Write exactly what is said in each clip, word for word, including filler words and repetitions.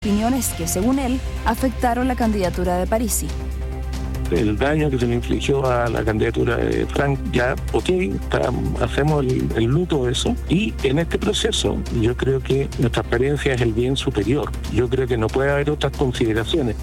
opiniones que, según él, afectaron la candidatura de Parisi. El daño que se le infligió a la candidatura de Frank, ya, ok, está, hacemos el, el luto de eso. Y en este proceso, yo creo que la transparencia es el bien superior. Yo creo que no puede haber otras consideraciones.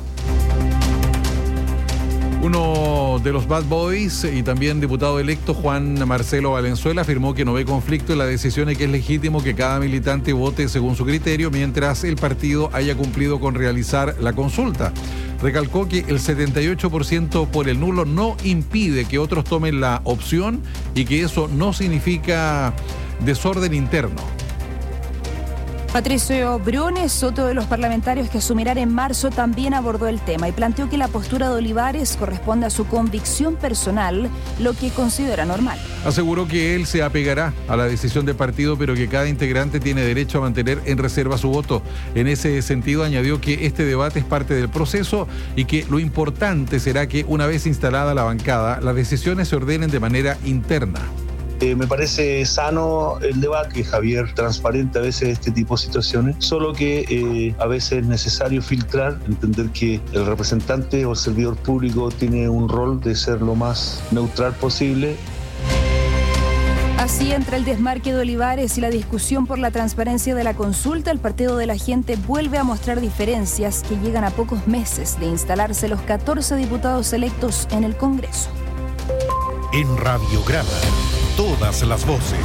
Uno de los Bad Boys y también diputado electo, Juan Marcelo Valenzuela, afirmó que no ve conflicto en la decisión y que es legítimo que cada militante vote según su criterio mientras el partido haya cumplido con realizar la consulta. Recalcó que el setenta y ocho por ciento por el nulo no impide que otros tomen la opción y que eso no significa desorden interno. Patricio Briones, otro de los parlamentarios que asumirán en marzo, también abordó el tema y planteó que la postura de Olivares corresponde a su convicción personal, lo que considera normal. Aseguró que él se apegará a la decisión del partido, pero que cada integrante tiene derecho a mantener en reserva su voto. En ese sentido, añadió que este debate es parte del proceso y que lo importante será que, una vez instalada la bancada, las decisiones se ordenen de manera interna. Eh, me parece sano el debate, Javier, transparente a veces este tipo de situaciones, solo que eh, a veces es necesario filtrar, entender que el representante o el servidor público tiene un rol de ser lo más neutral posible. Así, entre el desmarque de Olivares y la discusión por la transparencia de la consulta, el Partido de la Gente vuelve a mostrar diferencias que llegan a pocos meses de instalarse los catorce diputados electos en el Congreso. En Radiograma, todas las voces.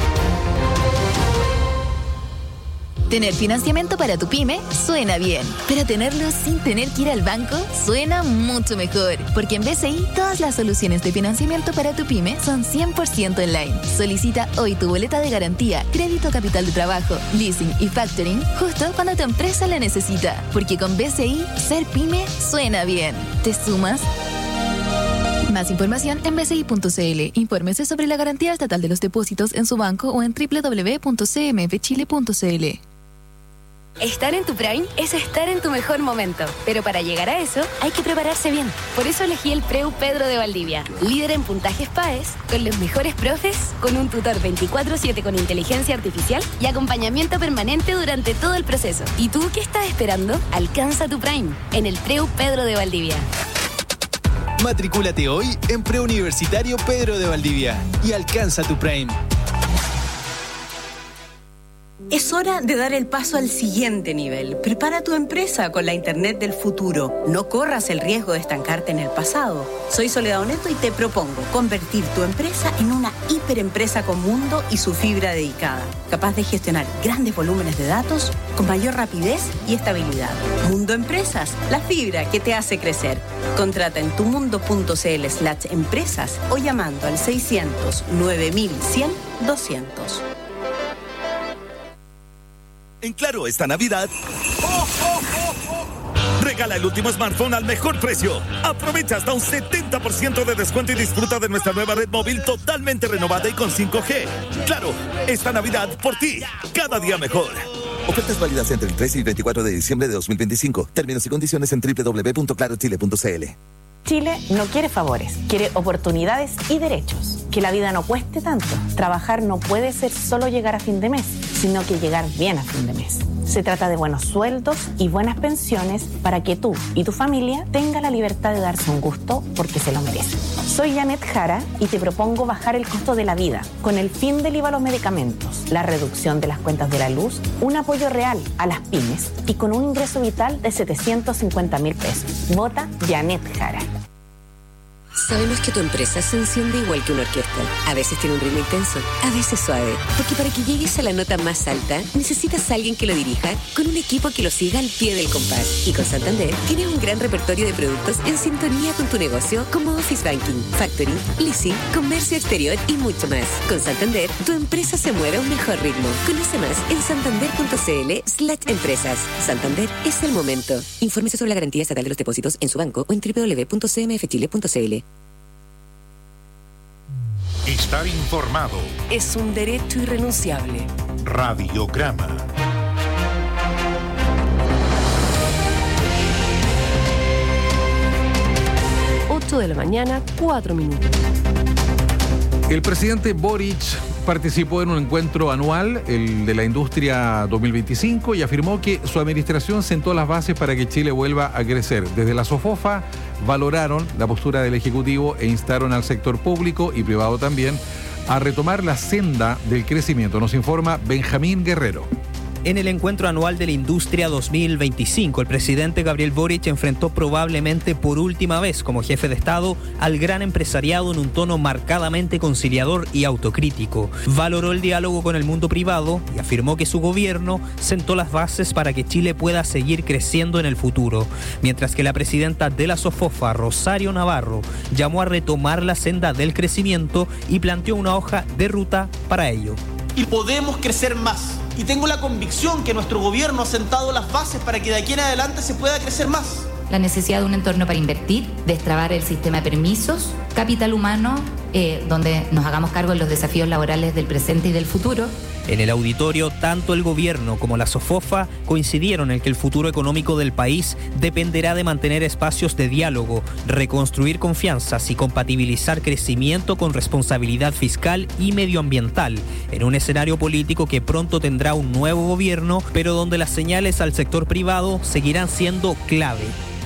Tener financiamiento para tu pyme suena bien, pero tenerlo sin tener que ir al banco suena mucho mejor, porque en B C I todas las soluciones de financiamiento para tu pyme son cien por ciento online. Solicita hoy tu boleta de garantía, crédito capital de trabajo, leasing y factoring justo cuando tu empresa la necesita, porque con B C I ser pyme suena bien. ¿Te sumas? Más información en b c i punto c l. Infórmese sobre la garantía estatal de los depósitos en su banco o en doble u doble u doble u punto c m f chile punto c l. Estar en tu Prime es estar en tu mejor momento, pero para llegar a eso hay que prepararse bien. Por eso elegí el Preu Pedro de Valdivia, líder en puntajes P A E S, con los mejores profes, con un tutor veinticuatro siete con inteligencia artificial y acompañamiento permanente durante todo el proceso. ¿Y tú qué estás esperando? Alcanza tu Prime en el Preu Pedro de Valdivia. Matricúlate hoy en Preuniversitario Pedro de Valdivia y alcanza tu Prime. Es hora de dar el paso al siguiente nivel. Prepara tu empresa con la Internet del futuro. No corras el riesgo de estancarte en el pasado. Soy Soledad Oneto y te propongo convertir tu empresa en una hiperempresa con Mundo y su fibra dedicada, capaz de gestionar grandes volúmenes de datos con mayor rapidez y estabilidad. Mundo Empresas, la fibra que te hace crecer. Contrata en tumundo.cl slash empresas o llamando al seiscientos nueve mil cien doscientos. En Claro, esta Navidad, ¡oh, oh, oh, oh! Regala el último smartphone al mejor precio. Aprovecha hasta un setenta por ciento de descuento y disfruta de nuestra nueva red móvil totalmente renovada y con cinco G. Claro, esta Navidad por ti, cada día mejor. Ofertas válidas entre el trece y veinticuatro de diciembre de dos mil veinticinco. Términos y condiciones en doble u doble u doble u punto claro chile punto c l. Chile no quiere favores, quiere oportunidades y derechos. Que la vida no cueste tanto. Trabajar no puede ser solo llegar a fin de mes, sino que llegar bien a fin de mes. Se trata de buenos sueldos y buenas pensiones para que tú y tu familia tengan la libertad de darse un gusto porque se lo merecen. Soy Janet Jara y te propongo bajar el costo de la vida con el fin del I V A a los medicamentos, la reducción de las cuentas de la luz, un apoyo real a las pymes y con un ingreso vital de setecientos cincuenta mil pesos. Vota Janet Jara. Sabemos que tu empresa se enciende igual que una orquesta. A veces tiene un ritmo intenso, a veces suave. Porque para que llegues a la nota más alta, necesitas a alguien que lo dirija con un equipo que lo siga al pie del compás. Y con Santander, tienes un gran repertorio de productos en sintonía con tu negocio, como Office Banking, Factoring, Leasing, Comercio Exterior y mucho más. Con Santander, tu empresa se mueve a un mejor ritmo. Conoce más en santander.cl slash empresas. Santander es el momento. Infórmese sobre la garantía estatal de los depósitos en su banco o en doble u doble u doble u punto c m f chile punto c l. Estar informado es un derecho irrenunciable. Radiograma. ocho de la mañana, cuatro minutos. El presidente Boric participó en un encuentro anual, el de la industria dos mil veinticinco, y afirmó que su administración sentó las bases para que Chile vuelva a crecer. Desde la SOFOFA valoraron la postura del Ejecutivo e instaron al sector público y privado también a retomar la senda del crecimiento. Nos informa Benjamín Guerrero. En el encuentro anual de la industria dos mil veinticinco, el presidente Gabriel Boric enfrentó probablemente por última vez como jefe de Estado al gran empresariado en un tono marcadamente conciliador y autocrítico. Valoró el diálogo con el mundo privado y afirmó que su gobierno sentó las bases para que Chile pueda seguir creciendo en el futuro, mientras que la presidenta de la SOFOFA, Rosario Navarro, llamó a retomar la senda del crecimiento y planteó una hoja de ruta para ello. Y podemos crecer más. Y tengo la convicción que nuestro gobierno ha sentado las bases para que de aquí en adelante se pueda crecer más. La necesidad de un entorno para invertir, destrabar el sistema de permisos, capital humano, eh, donde nos hagamos cargo de los desafíos laborales del presente y del futuro. En el auditorio, tanto el gobierno como la SOFOFA coincidieron en que el futuro económico del país dependerá de mantener espacios de diálogo, reconstruir confianzas y compatibilizar crecimiento con responsabilidad fiscal y medioambiental, en un escenario político que pronto tendrá un nuevo gobierno, pero donde las señales al sector privado seguirán siendo clave.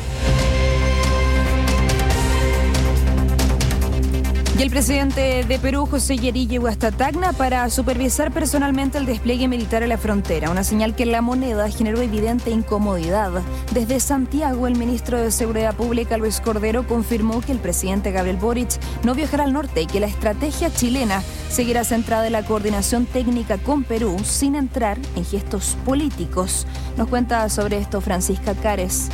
Y el presidente de Perú, José Yeri, llegó hasta Tacna para supervisar personalmente el despliegue militar en la frontera, una señal que en la moneda generó evidente incomodidad. Desde Santiago, el ministro de Seguridad Pública, Luis Cordero, confirmó que el presidente Gabriel Boric no viajará al norte y que la estrategia chilena seguirá centrada en la coordinación técnica con Perú, sin entrar en gestos políticos. Nos cuenta sobre esto Francisca Cares.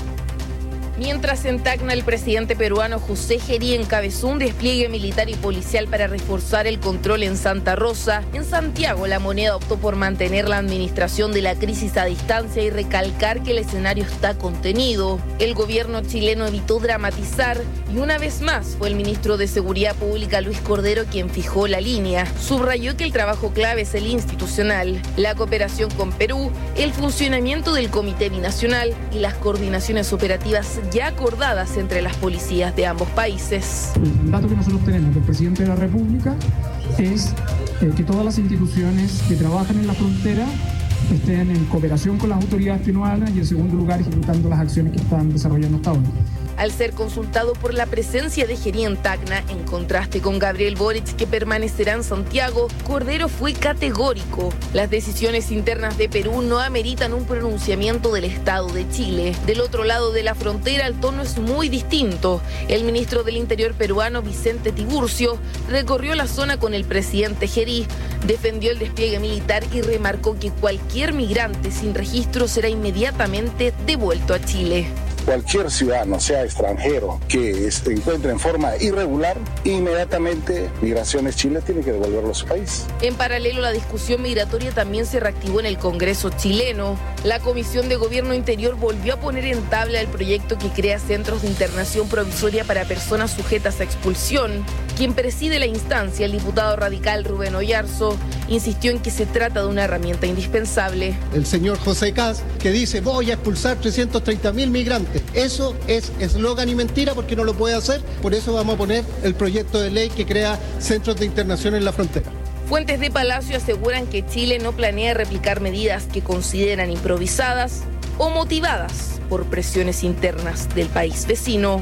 Mientras en Tacna el presidente peruano José Yeri encabezó un despliegue militar y policial para reforzar el control en Santa Rosa, en Santiago la moneda optó por mantener la administración de la crisis a distancia y recalcar que el escenario está contenido. El gobierno chileno evitó dramatizar y una vez más fue el ministro de Seguridad Pública Luis Cordero quien fijó la línea. Subrayó que el trabajo clave es el institucional, la cooperación con Perú, el funcionamiento del Comité Binacional y las coordinaciones operativas ya acordadas entre las policías de ambos países. El dato que nosotros tenemos del presidente de la República es eh, que todas las instituciones que trabajan en la frontera estén en cooperación con las autoridades peruanas y en segundo lugar ejecutando las acciones que están desarrollando hasta ahora. Al ser consultado por la presencia de Yeri en Tacna, en contraste con Gabriel Boric, que permanecerá en Santiago, Cordero fue categórico. Las decisiones internas de Perú no ameritan un pronunciamiento del Estado de Chile. Del otro lado de la frontera, el tono es muy distinto. El ministro del Interior peruano, Vicente Tiburcio, recorrió la zona con el presidente Yeri, defendió el despliegue militar y remarcó que cualquier migrante sin registro será inmediatamente devuelto a Chile. Cualquier ciudadano, sea extranjero, que se encuentre en forma irregular, inmediatamente Migraciones Chile tiene que devolverlo a su país. En paralelo, la discusión migratoria también se reactivó en el Congreso chileno. La Comisión de Gobierno Interior volvió a poner en tabla el proyecto que crea centros de internación provisoria para personas sujetas a expulsión. Quien preside la instancia, el diputado radical Rubén Oyarzo, insistió en que se trata de una herramienta indispensable. El señor José Kast, que dice voy a expulsar trescientos treinta mil migrantes. Eso es eslogan y mentira porque no lo puede hacer. Por eso vamos a poner el proyecto de ley que crea centros de internación en la frontera. Fuentes de Palacio aseguran que Chile no planea replicar medidas que consideran improvisadas o motivadas por presiones internas del país vecino.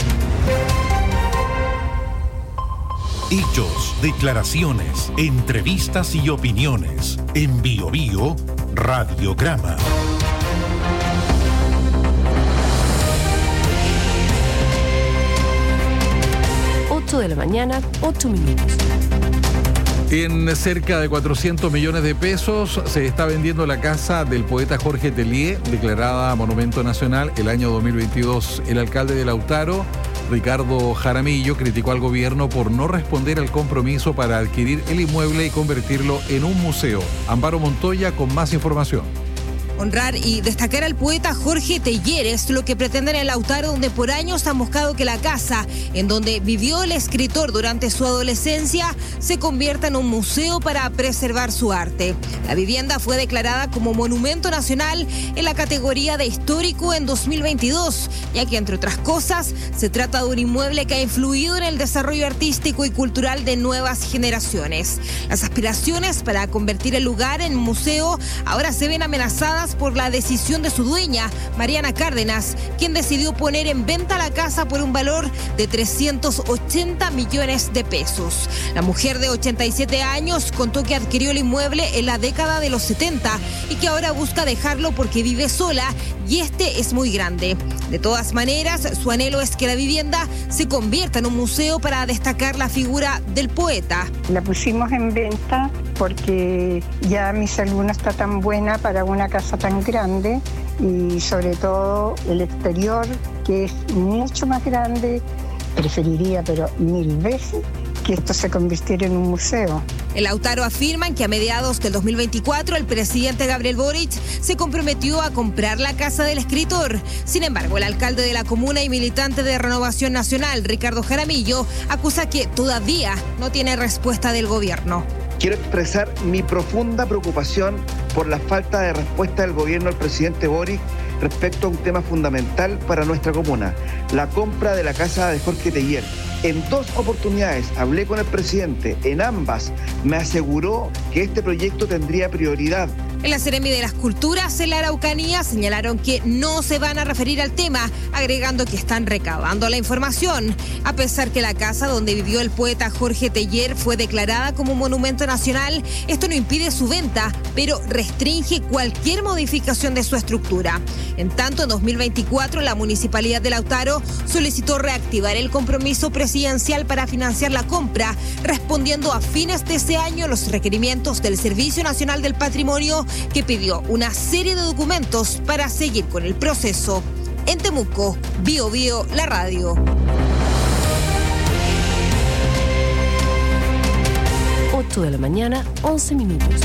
Hechos, declaraciones, entrevistas y opiniones. En Bio Bio, Radiograma. ocho de la mañana, ocho minutos. En cerca de cuatrocientos millones de pesos se está vendiendo la casa del poeta Jorge Telier, declarada Monumento Nacional el año dos mil veintidós. El alcalde de Lautaro, Ricardo Jaramillo, criticó al gobierno por no responder al compromiso para adquirir el inmueble y convertirlo en un museo. Amparo Montoya con más información. Honrar y destacar al poeta Jorge Teillier es lo que pretenden en Lautaro, donde por años han buscado que la casa en donde vivió el escritor durante su adolescencia se convierta en un museo para preservar su arte. La vivienda fue declarada como Monumento Nacional en la categoría de histórico en dos mil veintidós, ya que entre otras cosas se trata de un inmueble que ha influido en el desarrollo artístico y cultural de nuevas generaciones. Las aspiraciones para convertir el lugar en museo ahora se ven amenazadas por la decisión de su dueña, Mariana Cárdenas, quien decidió poner en venta la casa por un valor de trescientos ochenta millones de pesos. La mujer de ochenta y siete años contó que adquirió el inmueble en la década de los setenta y que ahora busca dejarlo porque vive sola y este es muy grande. De todas maneras, su anhelo es que la vivienda se convierta en un museo para destacar la figura del poeta. La pusimos en venta porque ya mi salud no está tan buena para una casa tan grande y sobre todo el exterior, que es mucho más grande, preferiría pero mil veces que esto se convirtiera en un museo. En Lautaro afirman que a mediados del dos mil veinticuatro el presidente Gabriel Boric se comprometió a comprar la casa del escritor. Sin embargo, el alcalde de la comuna y militante de Renovación Nacional, Ricardo Jaramillo, acusa que todavía no tiene respuesta del gobierno. Quiero expresar mi profunda preocupación por la falta de respuesta del gobierno del presidente Boric respecto a un tema fundamental para nuestra comuna, la compra de la casa de Jorge Teillier. En dos oportunidades hablé con el presidente, en ambas me aseguró que este proyecto tendría prioridad. En la Seremi de las Culturas en la Araucanía señalaron que no se van a referir al tema, agregando que están recabando la información. A pesar que la casa donde vivió el poeta Jorge Teillier fue declarada como monumento nacional, esto no impide su venta, pero restringe cualquier modificación de su estructura. En tanto, en dos mil veinticuatro, la Municipalidad de Lautaro solicitó reactivar el compromiso presidencial para financiar la compra, respondiendo a fines de ese año los requerimientos del Servicio Nacional del Patrimonio, que pidió una serie de documentos para seguir con el proceso. En Temuco, Bio Bio, la radio. ocho de la mañana, once minutos.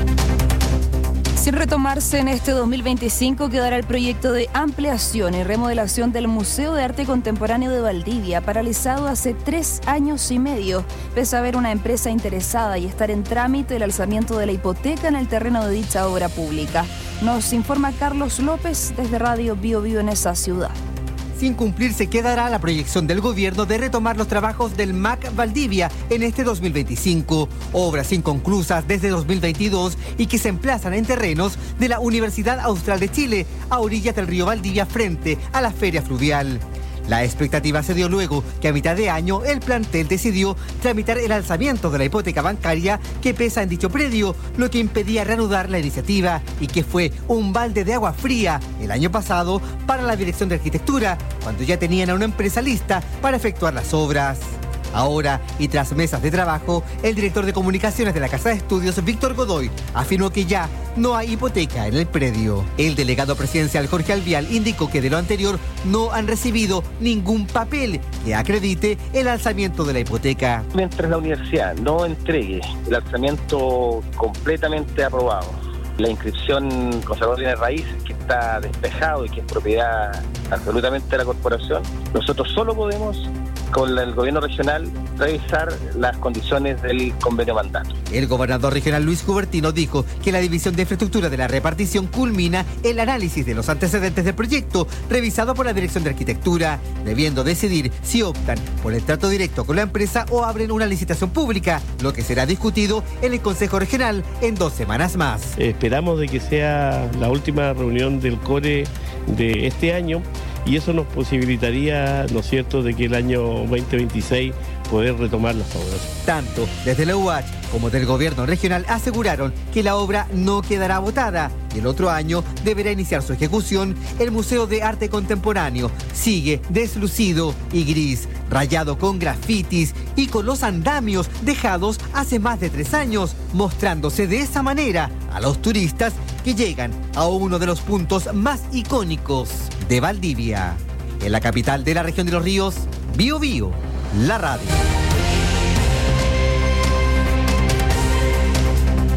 Sin retomarse en este dos mil veinticinco, quedará el proyecto de ampliación y remodelación del Museo de Arte Contemporáneo de Valdivia, paralizado hace tres años y medio, pese a haber una empresa interesada y estar en trámite el alzamiento de la hipoteca en el terreno de dicha obra pública. Nos informa Carlos López desde Radio Bio Bio en esa ciudad. Sin cumplirse quedará la proyección del gobierno de retomar los trabajos del M A C Valdivia en este dos mil veinticinco, obras inconclusas desde dos mil veintidós y que se emplazan en terrenos de la Universidad Austral de Chile, a orillas del río Valdivia frente a la feria fluvial. La expectativa se dio luego que a mitad de año el plantel decidió tramitar el alzamiento de la hipoteca bancaria que pesa en dicho predio, lo que impedía reanudar la iniciativa y que fue un balde de agua fría el año pasado para la Dirección de Arquitectura, cuando ya tenían a una empresa lista para efectuar las obras. Ahora, y tras mesas de trabajo, el director de comunicaciones de la Casa de Estudios, Víctor Godoy, afirmó que ya no hay hipoteca en el predio. El delegado presidencial Jorge Alvial indicó que de lo anterior no han recibido ningún papel que acredite el alzamiento de la hipoteca. Mientras la universidad no entregue el alzamiento completamente aprobado, la inscripción conservadora de raíces que está despejado y que es propiedad absolutamente de la corporación, nosotros solo podemos, con el gobierno regional, revisar las condiciones del convenio mandato. El gobernador regional Luis Cubertino dijo que la división de infraestructura de la repartición culmina el análisis de los antecedentes del proyecto revisado por la Dirección de Arquitectura, debiendo decidir si optan por el trato directo con la empresa o abren una licitación pública, lo que será discutido en el Consejo Regional en dos semanas más. Esperamos de que sea la última reunión del CORE de este año y eso nos posibilitaría, ¿no es cierto?, de que el año veinte veintiséis poder retomar las obras. Tanto desde la U H como del gobierno regional aseguraron que la obra no quedará botada y el otro año deberá iniciar su ejecución. El Museo de Arte Contemporáneo sigue deslucido y gris, rayado con grafitis y con los andamios dejados hace más de tres años, mostrándose de esa manera a los turistas que llegan a uno de los puntos más icónicos de Valdivia. En la capital de la región de los ríos, Bio Bio, la radio.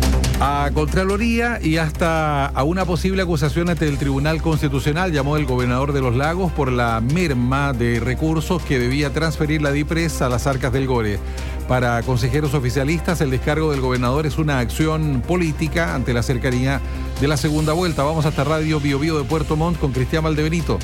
A Contraloría y hasta a una posible acusación ante el Tribunal Constitucional llamó el gobernador de Los Lagos por la merma de recursos que debía transferir la DIPRES a las arcas del Gore. Para consejeros oficialistas, el descargo del gobernador es una acción política ante la cercanía de la segunda vuelta. Vamos hasta Radio Bio Bio de Puerto Montt con Cristian Valdebenito.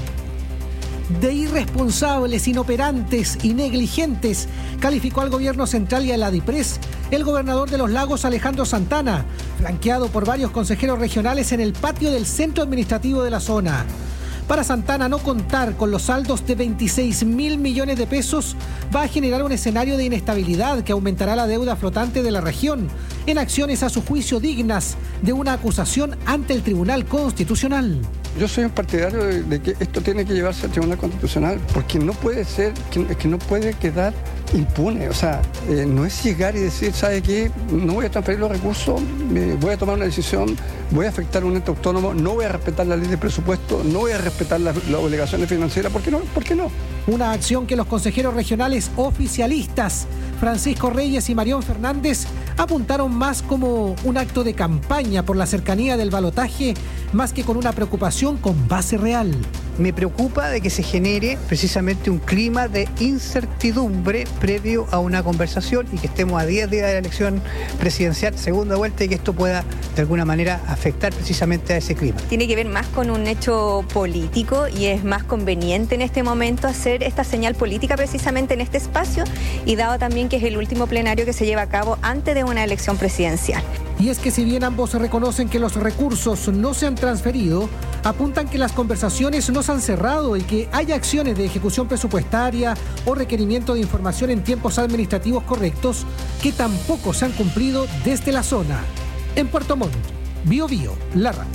De irresponsables, inoperantes y negligentes, calificó al gobierno central y a la DIPRES el gobernador de Los Lagos, Alejandro Santana, flanqueado por varios consejeros regionales en el patio del centro administrativo de la zona. Para Santana, no contar con los saldos de veintiséis mil millones de pesos va a generar un escenario de inestabilidad que aumentará la deuda flotante de la región en acciones a su juicio dignas de una acusación ante el Tribunal Constitucional. Yo soy un partidario de, de que esto tiene que llevarse al Tribunal Constitucional porque no puede ser, que, que no puede quedar impune. O sea, eh, no es llegar y decir, ¿sabe qué? No voy a transferir los recursos, me voy a tomar una decisión, voy a afectar a un ente autónomo, no voy a respetar la ley de presupuesto, no voy a respetar las, las obligaciones financieras. ¿Por qué no? ¿Por qué no? Una acción que los consejeros regionales oficialistas, Francisco Reyes y Marión Fernández, apuntaron más como un acto de campaña por la cercanía del balotaje, más que con una preocupación con base real. Me preocupa de que se genere precisamente un clima de incertidumbre previo a una conversación y que estemos a diez días de la elección presidencial, segunda vuelta, y que esto pueda de alguna manera afectar precisamente a ese clima. Tiene que ver más con un hecho político y es más conveniente en este momento hacer esta señal política precisamente en este espacio y dado también que es el último plenario que se lleva a cabo antes de una elección presidencial. Y es que si bien ambos reconocen que los recursos no se han transferido, apuntan que las conversaciones no se han cerrado y que hay acciones de ejecución presupuestaria o requerimiento de información en tiempos administrativos correctos que tampoco se han cumplido desde la zona. En Puerto Montt, Bio Bio, la radio.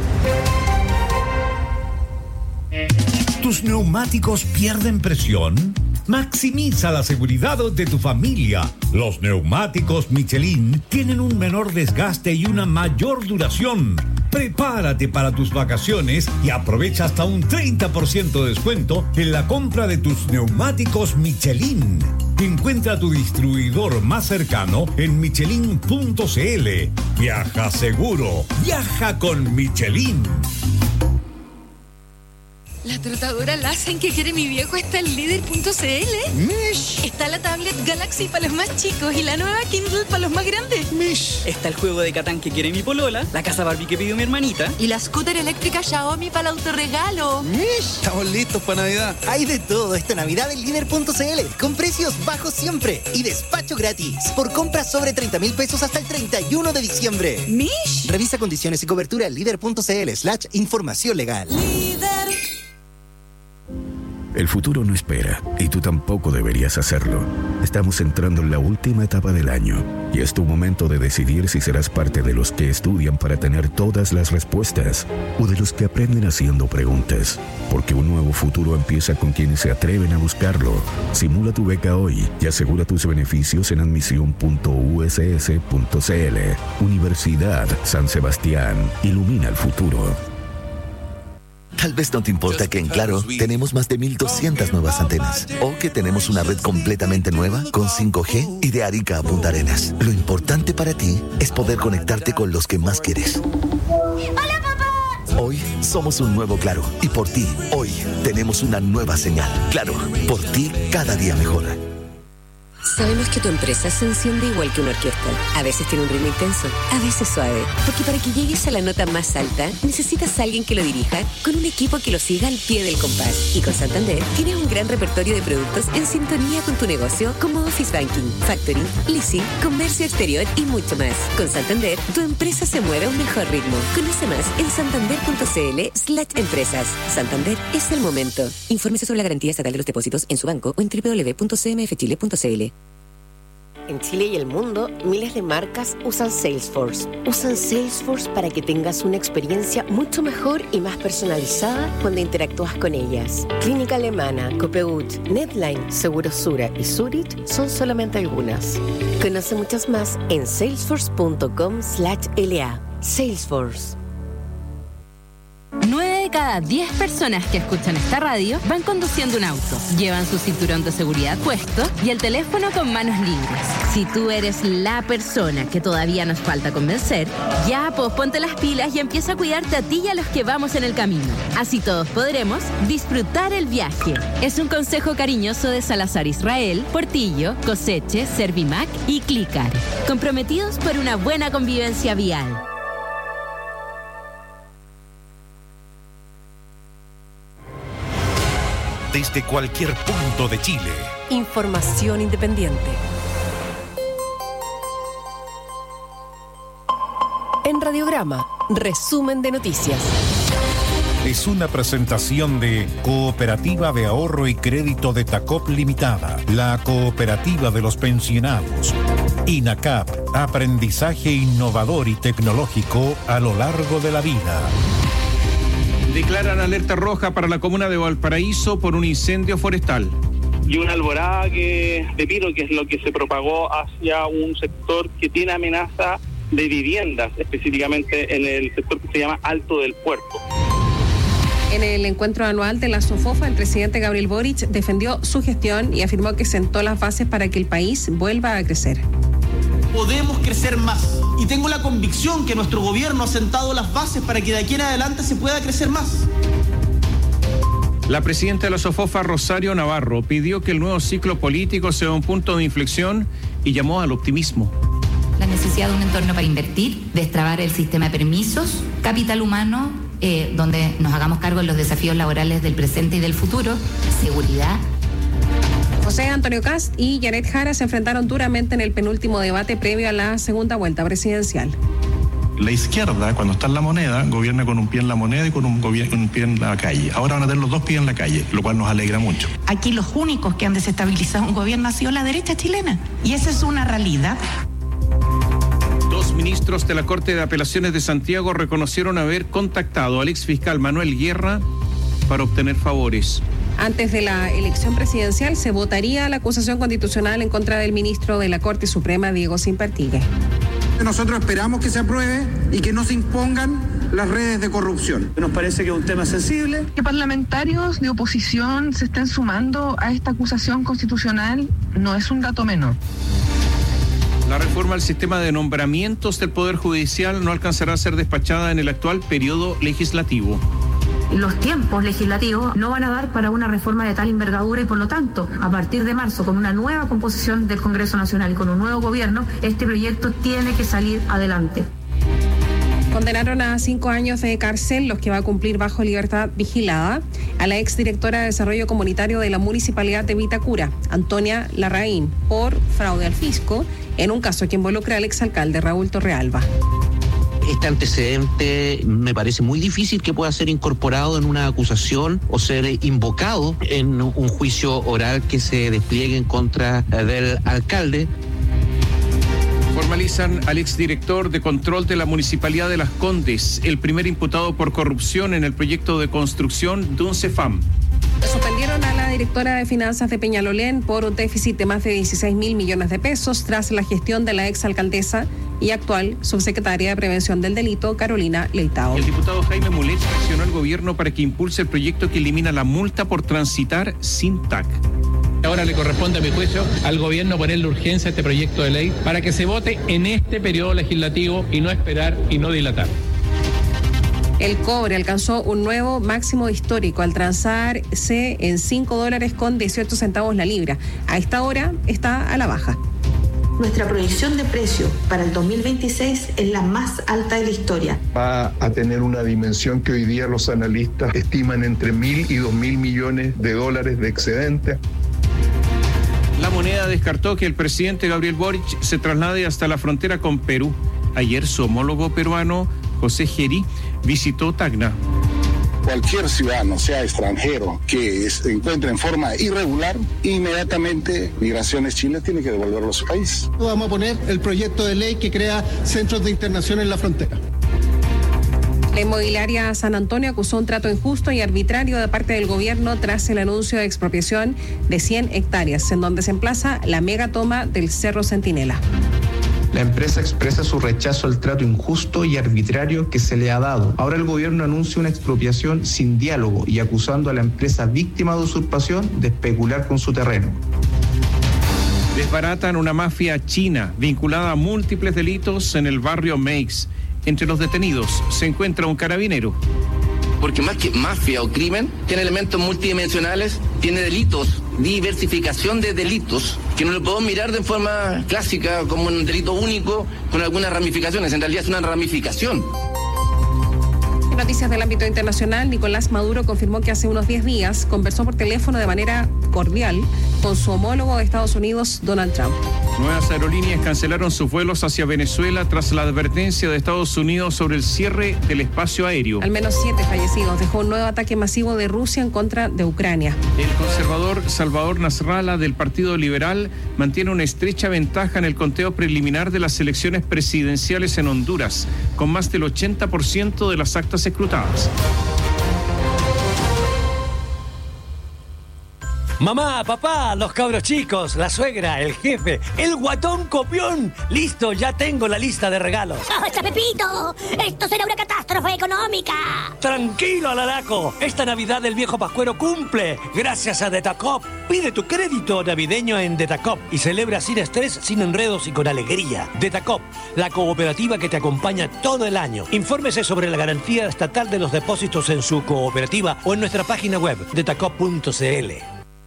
¿Tus neumáticos pierden presión? Maximiza la seguridad de tu familia. Los neumáticos Michelin tienen un menor desgaste y una mayor duración. Prepárate para tus vacaciones y aprovecha hasta un treinta por ciento de descuento en la compra de tus neumáticos Michelin. Encuentra tu distribuidor más cercano en michelin punto c l. Viaja seguro. Viaja con Michelin. La trotadora láser en que quiere mi viejo está en líder punto c l. Mish. Está la tablet Galaxy para los más chicos y la nueva Kindle para los más grandes. Mish. Está el juego de Catán que quiere mi polola, la casa Barbie que pidió mi hermanita. Y la scooter eléctrica Xiaomi para el autorregalo. Mish. Estamos listos para Navidad. Hay de todo esta Navidad en líder punto c l, con precios bajos siempre y despacho gratis. Por compras sobre treinta mil pesos hasta el treinta y uno de diciembre. Mish. Revisa condiciones y cobertura en líder punto c l slash información legal. Líder. El futuro no espera, y tú tampoco deberías hacerlo. Estamos entrando en la última etapa del año, y es tu momento de decidir si serás parte de los que estudian para tener todas las respuestas, o de los que aprenden haciendo preguntas. Porque un nuevo futuro empieza con quienes se atreven a buscarlo. Simula tu beca hoy y asegura tus beneficios en admisión punto u s s punto c l. Universidad San Sebastián. Ilumina el futuro. Tal vez no te importa que en Claro tenemos más de mil doscientas nuevas antenas o que tenemos una red completamente nueva con cinco G y de Arica a Punta Arenas. Lo importante para ti es poder conectarte con los que más quieres. ¡Hola, papá! Hoy somos un nuevo Claro y por ti, hoy tenemos una nueva señal. Claro, por ti cada día mejor. Sabemos que tu empresa se enciende igual que una orquesta. A veces tiene un ritmo intenso, a veces suave. Porque para que llegues a la nota más alta, necesitas a alguien que lo dirija con un equipo que lo siga al pie del compás. Y con Santander, tienes un gran repertorio de productos en sintonía con tu negocio, como Office Banking, Factoring, Leasing, Comercio Exterior y mucho más. Con Santander, tu empresa se mueve a un mejor ritmo. Conoce más en santander punto c l slash empresas. Santander es el momento. Infórmese sobre la garantía estatal de los depósitos en su banco o en doble u doble u doble u punto c m f chile punto c l. En Chile y el mundo, miles de marcas usan Salesforce. Usan Salesforce para que tengas una experiencia mucho mejor y más personalizada cuando interactúas con ellas. Clínica Alemana, Copeut, Netline, Segurosura y Zurich son solamente algunas. Conoce muchas más en salesforce punto com slash l a. Salesforce. nueve de cada cada diez personas que escuchan esta radio van conduciendo un auto, llevan su cinturón de seguridad puesto y el teléfono con manos libres. Si tú eres la persona que todavía nos falta convencer, ya pues ponte las pilas y empieza a cuidarte a ti y a los que vamos en el camino. Así todos podremos disfrutar el viaje. Es un consejo cariñoso de Salazar Israel, Portillo, Coseche, Servimac y Clicar. Comprometidos por una buena convivencia vial. Desde cualquier punto de Chile. Información independiente. En Radiograma, resumen de noticias. Es una presentación de Cooperativa de Ahorro y Crédito de Tacop Limitada, la cooperativa de los pensionados. INACAP, aprendizaje innovador y tecnológico a lo largo de la vida. Declaran alerta roja para la comuna de Valparaíso por un incendio forestal. Y una alborada que, de pino, que es lo que se propagó hacia un sector que tiene amenaza de viviendas, específicamente en el sector que se llama Alto del Puerto. En el encuentro anual de la SOFOFA, el presidente Gabriel Boric defendió su gestión y afirmó que sentó las bases para que el país vuelva a crecer. Podemos crecer más y tengo la convicción que nuestro gobierno ha sentado las bases para que de aquí en adelante se pueda crecer más. La presidenta de la SOFOFA, Rosario Navarro, pidió que el nuevo ciclo político sea un punto de inflexión y llamó al optimismo. La necesidad de un entorno para invertir, destrabar el sistema de permisos, capital humano, eh, donde nos hagamos cargo de los desafíos laborales del presente y del futuro, seguridad. José Antonio Kast y Janet Jara se enfrentaron duramente en el penúltimo debate previo a la segunda vuelta presidencial. La izquierda, cuando está en la moneda, gobierna con un pie en la moneda y con un, gobier- con un pie en la calle. Ahora van a tener los dos pies en la calle, lo cual nos alegra mucho. Aquí los únicos que han desestabilizado un gobierno ha sido la derecha chilena. Y esa es una realidad. Dos ministros de la Corte de Apelaciones de Santiago reconocieron haber contactado al exfiscal Manuel Guerra para obtener favores. Antes de la elección presidencial se votaría la acusación constitucional en contra del ministro de la Corte Suprema, Diego Simpartigue. Nosotros esperamos que se apruebe y que no se impongan las redes de corrupción. Nos parece que es un tema sensible. Que parlamentarios de oposición se estén sumando a esta acusación constitucional no es un dato menor. La reforma al sistema de nombramientos del Poder Judicial no alcanzará a ser despachada en el actual periodo legislativo. Los tiempos legislativos no van a dar para una reforma de tal envergadura y por lo tanto, a partir de marzo, con una nueva composición del Congreso Nacional y con un nuevo gobierno, este proyecto tiene que salir adelante. Condenaron a cinco años de cárcel, los que va a cumplir bajo libertad vigilada, a la exdirectora de Desarrollo Comunitario de la Municipalidad de Vitacura, Antonia Larraín, por fraude al fisco, en un caso que involucra al exalcalde Raúl Torrealba. Este antecedente me parece muy difícil que pueda ser incorporado en una acusación o ser invocado en un juicio oral que se despliegue en contra del alcalde. Formalizan al exdirector de control de la Municipalidad de Las Condes, el primer imputado por corrupción en el proyecto de construcción de un CEFAM. Suspendieron a la directora de finanzas de Peñalolén por un déficit de más de dieciséis mil millones de pesos tras la gestión de la exalcaldesa y actual subsecretaria de Prevención del Delito, Carolina Leitao. El diputado Jaime Mulet presionó al gobierno para que impulse el proyecto que elimina la multa por transitar sin T A C. Ahora le corresponde, a mi juicio, al gobierno ponerle urgencia a este proyecto de ley para que se vote en este periodo legislativo y no esperar y no dilatar. El cobre alcanzó un nuevo máximo histórico al transarse en cinco dólares con dieciocho centavos la libra. A esta hora está a la baja. Nuestra proyección de precio para el dos mil veintiséis es la más alta de la historia. Va a tener una dimensión que hoy día los analistas estiman entre mil y dos mil millones de dólares de excedente. La Moneda descartó que el presidente Gabriel Boric se traslade hasta la frontera con Perú. Ayer su homólogo peruano, José Gerí, visitó Tacna. Cualquier ciudadano, sea extranjero, que se encuentre en forma irregular, inmediatamente Migraciones Chile tiene que devolverlo a su país. Vamos a poner el proyecto de ley que crea centros de internación en la frontera. La inmobiliaria San Antonio acusó un trato injusto y arbitrario de parte del gobierno tras el anuncio de expropiación de cien hectáreas, en donde se emplaza la megatoma del Cerro Centinela. La empresa expresa su rechazo al trato injusto y arbitrario que se le ha dado. Ahora el gobierno anuncia una expropiación sin diálogo y acusando a la empresa víctima de usurpación de especular con su terreno. Desbaratan una mafia china vinculada a múltiples delitos en el barrio Meix. Entre los detenidos se encuentra un carabinero. Porque más que mafia o crimen, tiene elementos multidimensionales, tiene delitos, diversificación de delitos, que no lo podemos mirar de forma clásica como un delito único con algunas ramificaciones. En realidad es una ramificación. En noticias del ámbito internacional, Nicolás Maduro confirmó que hace unos diez días conversó por teléfono de manera cordial con su homólogo de Estados Unidos, Donald Trump. Nuevas aerolíneas cancelaron sus vuelos hacia Venezuela tras la advertencia de Estados Unidos sobre el cierre del espacio aéreo. Al menos siete fallecidos dejó un nuevo ataque masivo de Rusia en contra de Ucrania. El conservador Salvador Nasrallah del Partido Liberal mantiene una estrecha ventaja en el conteo preliminar de las elecciones presidenciales en Honduras, con más del ochenta por ciento de las actas escrutadas. Mamá, papá, los cabros chicos, la suegra, el jefe, el guatón copión. Listo, ya tengo la lista de regalos. ¡Basta, Pepito! ¡Esto será una catástrofe económica! Tranquilo, Alaraco. Esta Navidad el viejo Pascuero cumple. Gracias a Detacop. Pide tu crédito navideño en Detacop y celebra sin estrés, sin enredos y con alegría. Detacop, la cooperativa que te acompaña todo el año. Infórmese sobre la garantía estatal de los depósitos en su cooperativa o en nuestra página web, detacop punto c l.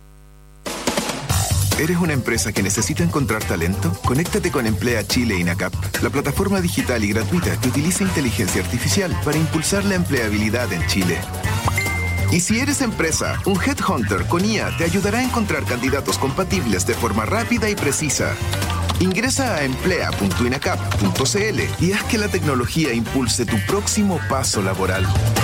¿Eres una empresa que necesita encontrar talento? Conéctate con Emplea Chile INACAP, la plataforma digital y gratuita que utiliza inteligencia artificial para impulsar la empleabilidad en Chile. Y si eres empresa, un Headhunter con I A te ayudará a encontrar candidatos compatibles de forma rápida y precisa. Ingresa a emplea punto inacap punto c l y haz que la tecnología impulse tu próximo paso laboral.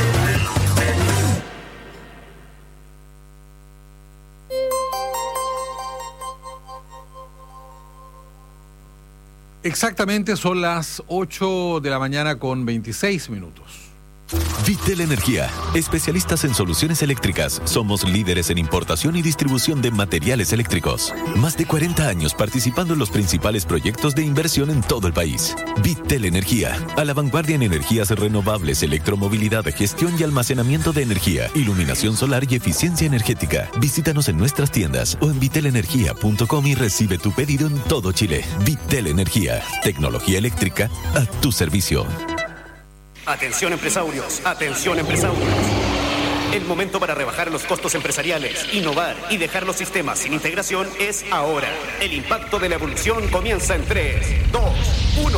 Exactamente son las ocho de la mañana con veintiséis minutos. Vitel Energía, especialistas en soluciones eléctricas. Somos líderes en importación y distribución de materiales eléctricos. Más de cuarenta años participando en los principales proyectos de inversión en todo el país. Vitel Energía, a la vanguardia en energías renovables, electromovilidad, gestión y almacenamiento de energía, iluminación solar y eficiencia energética. Visítanos en nuestras tiendas o en vitel energía punto com y recibe tu pedido en todo Chile. Vitel Energía, tecnología eléctrica a tu servicio. Atención empresarios, atención empresarios. El momento para rebajar los costos empresariales, innovar y dejar los sistemas sin integración es ahora. El impacto de la evolución comienza en tres, dos, uno.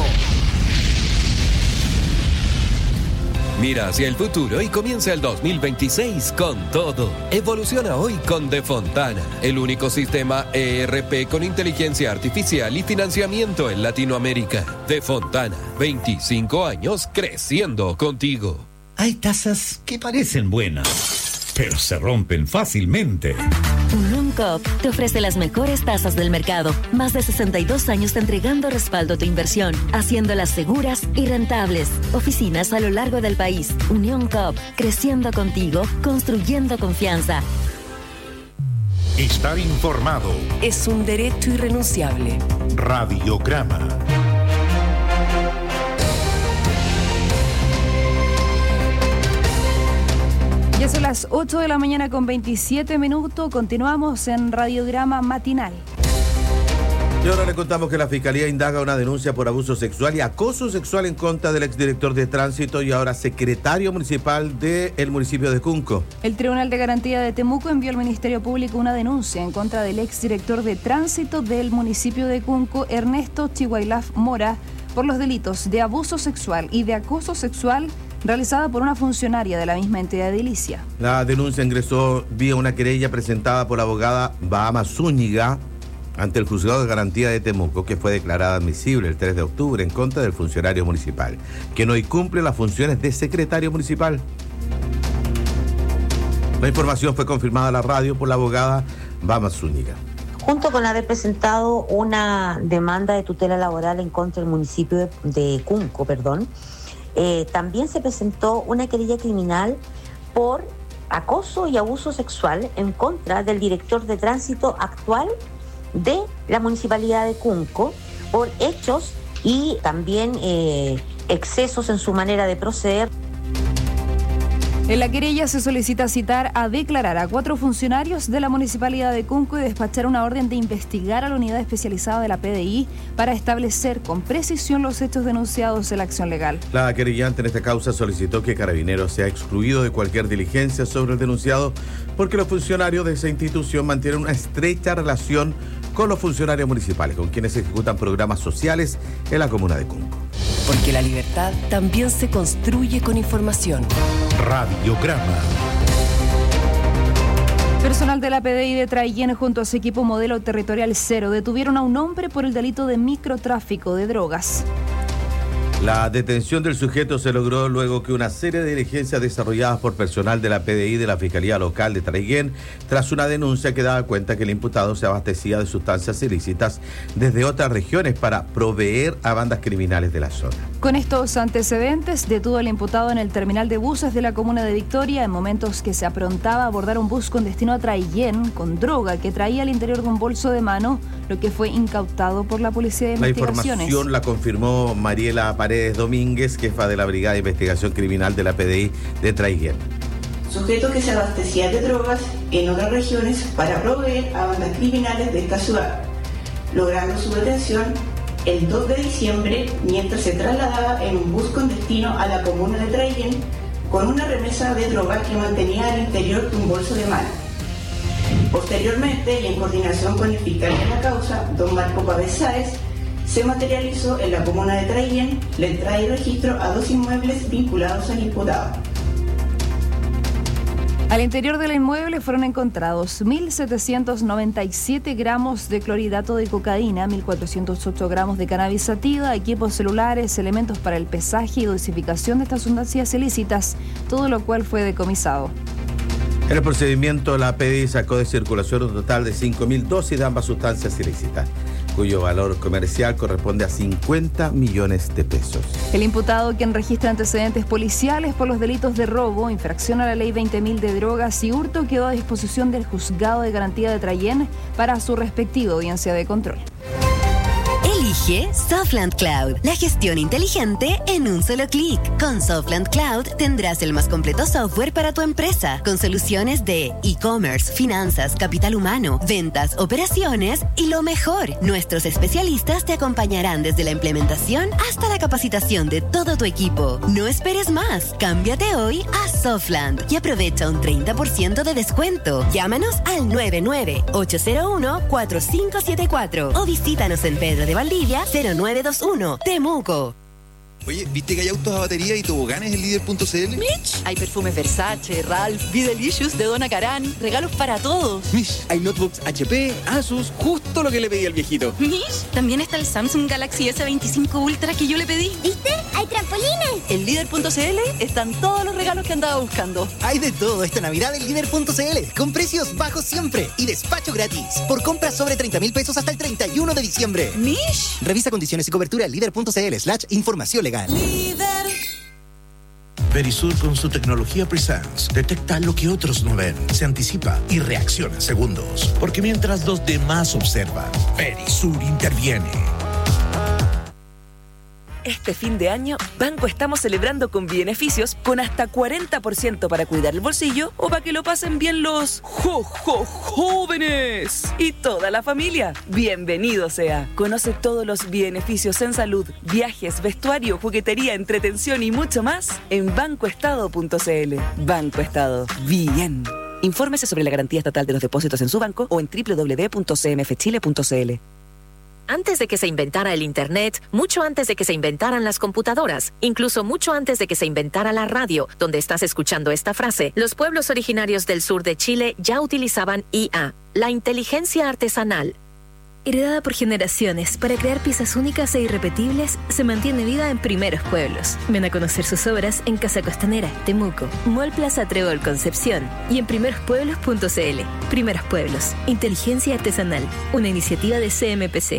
Mira hacia el futuro y comienza el dos mil veintiséis con todo. Evoluciona hoy con De Fontana, el único sistema E R P con inteligencia artificial y financiamiento en Latinoamérica. De Fontana, veinticinco años creciendo contigo. Hay tazas que parecen buenas, pero se rompen fácilmente. Unión Coop te ofrece las mejores tasas del mercado. Más de sesenta y dos años entregando respaldo a tu inversión, haciéndolas seguras y rentables. Oficinas a lo largo del país. Unión Coop, creciendo contigo, construyendo confianza. Estar informado es un derecho irrenunciable. Radiograma. Ya son las ocho de la mañana con veintisiete minutos. Continuamos en Radiograma Matinal. Y ahora le contamos que la Fiscalía indaga una denuncia por abuso sexual y acoso sexual en contra del exdirector de Tránsito y ahora secretario municipal del municipio de Cunco. El Tribunal de Garantía de Temuco envió al Ministerio Público una denuncia en contra del exdirector de Tránsito del municipio de Cunco, Ernesto Chihuailaf Mora, por los delitos de abuso sexual y de acoso sexual realizada por una funcionaria de la misma entidad edilicia. La denuncia ingresó vía una querella presentada por la abogada Bahama Zúñiga ante el Juzgado de Garantía de Temuco, que fue declarada admisible el tres de octubre en contra del funcionario municipal, que no incumple las funciones de secretario municipal. La información fue confirmada a la radio por la abogada Bahama Zúñiga. Junto con haber presentado una demanda de tutela laboral en contra del municipio de, de Cunco, perdón, Eh, también se presentó una querella criminal por acoso y abuso sexual en contra del director de tránsito actual de la municipalidad de Cunco por hechos y también eh, excesos en su manera de proceder. En la querella se solicita citar a declarar a cuatro funcionarios de la Municipalidad de Cunco y despachar una orden de investigar a la unidad especializada de la P D I para establecer con precisión los hechos denunciados en la acción legal. La querellante en esta causa solicitó que Carabineros sea excluido de cualquier diligencia sobre el denunciado porque los funcionarios de esa institución mantienen una estrecha relación con los funcionarios municipales, con quienes ejecutan programas sociales en la comuna de Cunco. Porque la libertad también se construye con información. Radiograma. Personal de la P D I de Traillén junto a su equipo modelo territorial cero detuvieron a un hombre por el delito de microtráfico de drogas. La detención del sujeto se logró luego que una serie de diligencias desarrolladas por personal de la P D I de la Fiscalía Local de Traiguén, tras una denuncia que daba cuenta que el imputado se abastecía de sustancias ilícitas desde otras regiones para proveer a bandas criminales de la zona. Con estos antecedentes, detuvo al imputado en el terminal de buses de la comuna de Victoria en momentos que se aprontaba a abordar un bus con destino a Traillén con droga que traía al interior de un bolso de mano, lo que fue incautado por la Policía de La Investigaciones. información la confirmó Mariela Paredes Domínguez, jefa de la Brigada de Investigación Criminal de la P D I de Traiguén. Sujeto que se abastecía de drogas en otras regiones para proveer a bandas criminales de esta ciudad, logrando su detención el dos de diciembre mientras se trasladaba en un bus con destino a la comuna de Traiguén con una remesa de droga que mantenía al interior de un bolso de mano. Posteriormente, y en coordinación con el fiscal de la causa, don Marco Pávez Sáez, se materializó en la comuna de Traillén la entrada y registro a dos inmuebles vinculados al imputado. Al interior del inmueble fueron encontrados mil setecientos noventa y siete gramos de clorhidrato de cocaína, mil cuatrocientos ocho gramos de cannabis sativa, equipos celulares, elementos para el pesaje y dosificación de estas sustancias ilícitas, todo lo cual fue decomisado. En el procedimiento, la P D I sacó de circulación un total de cinco mil dosis de ambas sustancias ilícitas, cuyo valor comercial corresponde a cincuenta millones de pesos. El imputado, quien registra antecedentes policiales por los delitos de robo, infracción a la ley veinte mil de drogas y hurto, quedó a disposición del Juzgado de Garantía de Traillén para su respectiva audiencia de control. Elige Softland Cloud, la gestión inteligente en un solo clic. Con Softland Cloud tendrás el más completo software para tu empresa, con soluciones de e-commerce, finanzas, capital humano, ventas, operaciones y lo mejor, nuestros especialistas te acompañarán desde la implementación hasta la capacitación de todo tu equipo. No esperes más, cámbiate hoy a Softland y aprovecha un treinta por ciento de descuento. Llámanos al nueve nueve ocho cero uno cuatro cinco siete cuatro o visítanos en Pedro de Valdivia cero nueve dos uno, Temuco. Oye, ¿viste que hay autos a batería y toboganes en líder punto c l? Mitch, hay perfumes Versace, Ralph, Be Delicious de Donna Karan, regalos para todos. Mitch, hay notebooks H P, Asus, justo lo que le pedí al viejito. Mitch, también está el Samsung Galaxy S veinticinco Ultra que yo le pedí. ¿Viste? ¡Hay trampolines! En líder punto c l están todos los regalos que andaba buscando. Hay de todo esta Navidad en líder punto c l, con precios bajos siempre y despacho gratis. Por compras sobre treinta mil pesos hasta el treinta y uno de diciembre. Mish. Revisa condiciones y cobertura en líder punto c l slash información legal. Líder. Verisur con su tecnología Presence detecta lo que otros no ven, se anticipa y reacciona en segundos. Porque mientras los demás observan, Verisur interviene. Este fin de año, Banco estamos celebrando con beneficios con hasta cuarenta por ciento para cuidar el bolsillo o para que lo pasen bien los jo, jo, jóvenes y toda la familia. Bienvenido sea. Conoce todos los beneficios en salud, viajes, vestuario, juguetería, entretención y mucho más en banco estado punto c l. Banco Estado. Bien. Infórmese sobre la garantía estatal de los depósitos en su banco o en doble u doble u doble u punto c m f chile punto c l. Antes de que se inventara el Internet, mucho antes de que se inventaran las computadoras, incluso mucho antes de que se inventara la radio, donde estás escuchando esta frase, los pueblos originarios del sur de Chile ya utilizaban I A, la inteligencia artesanal. Heredada por generaciones para crear piezas únicas e irrepetibles, se mantiene viva en Primeros Pueblos. Ven a conocer sus obras en Casa Costanera, Temuco, Mall Plaza Trébol Concepción y en primeros pueblos punto c l. Primeros Pueblos, inteligencia artesanal, una iniciativa de C M P C.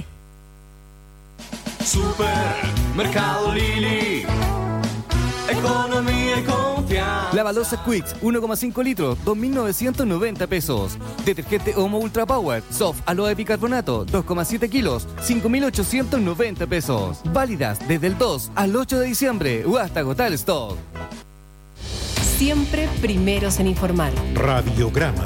Supermercado Lili, economía y confianza. La Lavalosa Quicks uno coma cinco litros, dos mil novecientos noventa pesos. Detergente Omo Ultra Power Soft Aloe Bicarbonato dos coma siete kilos, cinco mil ochocientos noventa pesos. Válidas desde el dos al ocho de diciembre o hasta agotar stock. Siempre primeros en informar. Radiograma.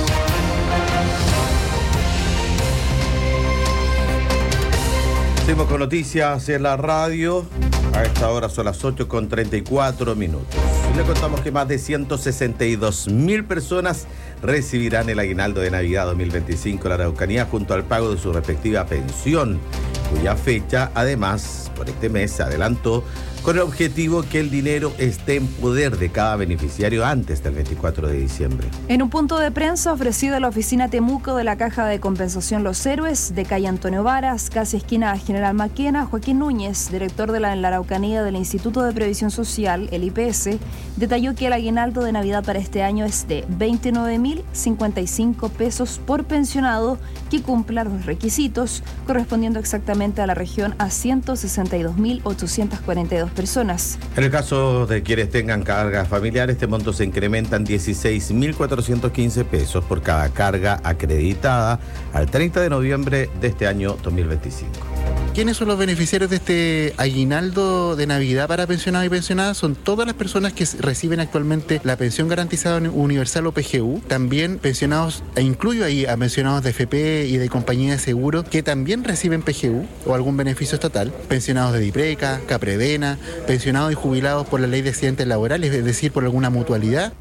Seguimos con noticias en la radio. A esta hora son las ocho con treinta y cuatro minutos. Y le contamos que más de ciento sesenta y dos mil personas recibirán el aguinaldo de Navidad dos mil veinticinco en la Araucanía junto al pago de su respectiva pensión, cuya fecha, además, por este mes se adelantó con el objetivo que el dinero esté en poder de cada beneficiario antes del veinticuatro de diciembre. En un punto de prensa ofrecido en la oficina Temuco de la Caja de Compensación Los Héroes, de calle Antonio Varas, casi esquina General Maquena, Joaquín Núñez, director de la, en la Araucanía del Instituto de Previsión Social, el I P S, detalló que el aguinaldo de Navidad para este año es de veintinueve mil cincuenta y cinco pesos por pensionado que cumpla los requisitos, correspondiendo exactamente a la región a ciento sesenta y dos mil ochocientos cuarenta y dos personas. En el caso de quienes tengan cargas familiares, este monto se incrementa en dieciséis mil cuatrocientos quince pesos por cada carga acreditada al treinta de noviembre de este año dos mil veinticinco. ¿Quiénes son los beneficiarios de este aguinaldo de Navidad para pensionados y pensionadas? Son todas las personas que reciben actualmente la pensión garantizada universal o P G U, también pensionados, e incluyo ahí a pensionados de F P y de compañía de seguro que también reciben P G U o algún beneficio estatal, pensionados de DIPRECA, CAPREVENA, pensionados y jubilados por la ley de accidentes laborales, es decir, por alguna mutualidad.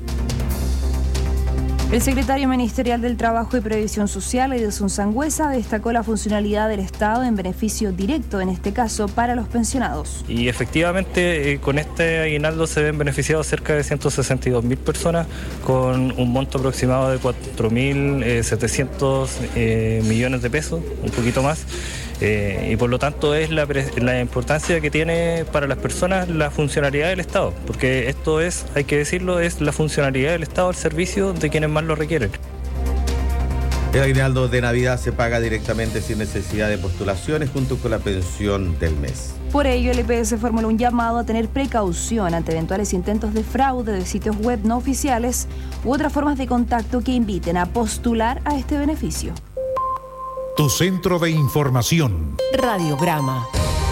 El secretario ministerial del Trabajo y Previsión Social, Edson Sangüesa, destacó la funcionalidad del Estado en beneficio directo, en este caso, para los pensionados. Y efectivamente, eh, con este aguinaldo se ven beneficiados cerca de ciento sesenta y dos mil personas, con un monto aproximado de cuatro mil setecientos eh, millones de pesos, un poquito más. Eh, y por lo tanto es la, la importancia que tiene para las personas la funcionalidad del Estado, porque esto es, hay que decirlo, es la funcionalidad del Estado al servicio de quienes más lo requieren. El aguinaldo de Navidad se paga directamente sin necesidad de postulaciones junto con la pensión del mes. Por ello, el I P S formuló un llamado a tener precaución ante eventuales intentos de fraude de sitios web no oficiales u otras formas de contacto que inviten a postular a este beneficio. Tu centro de información. Radiograma.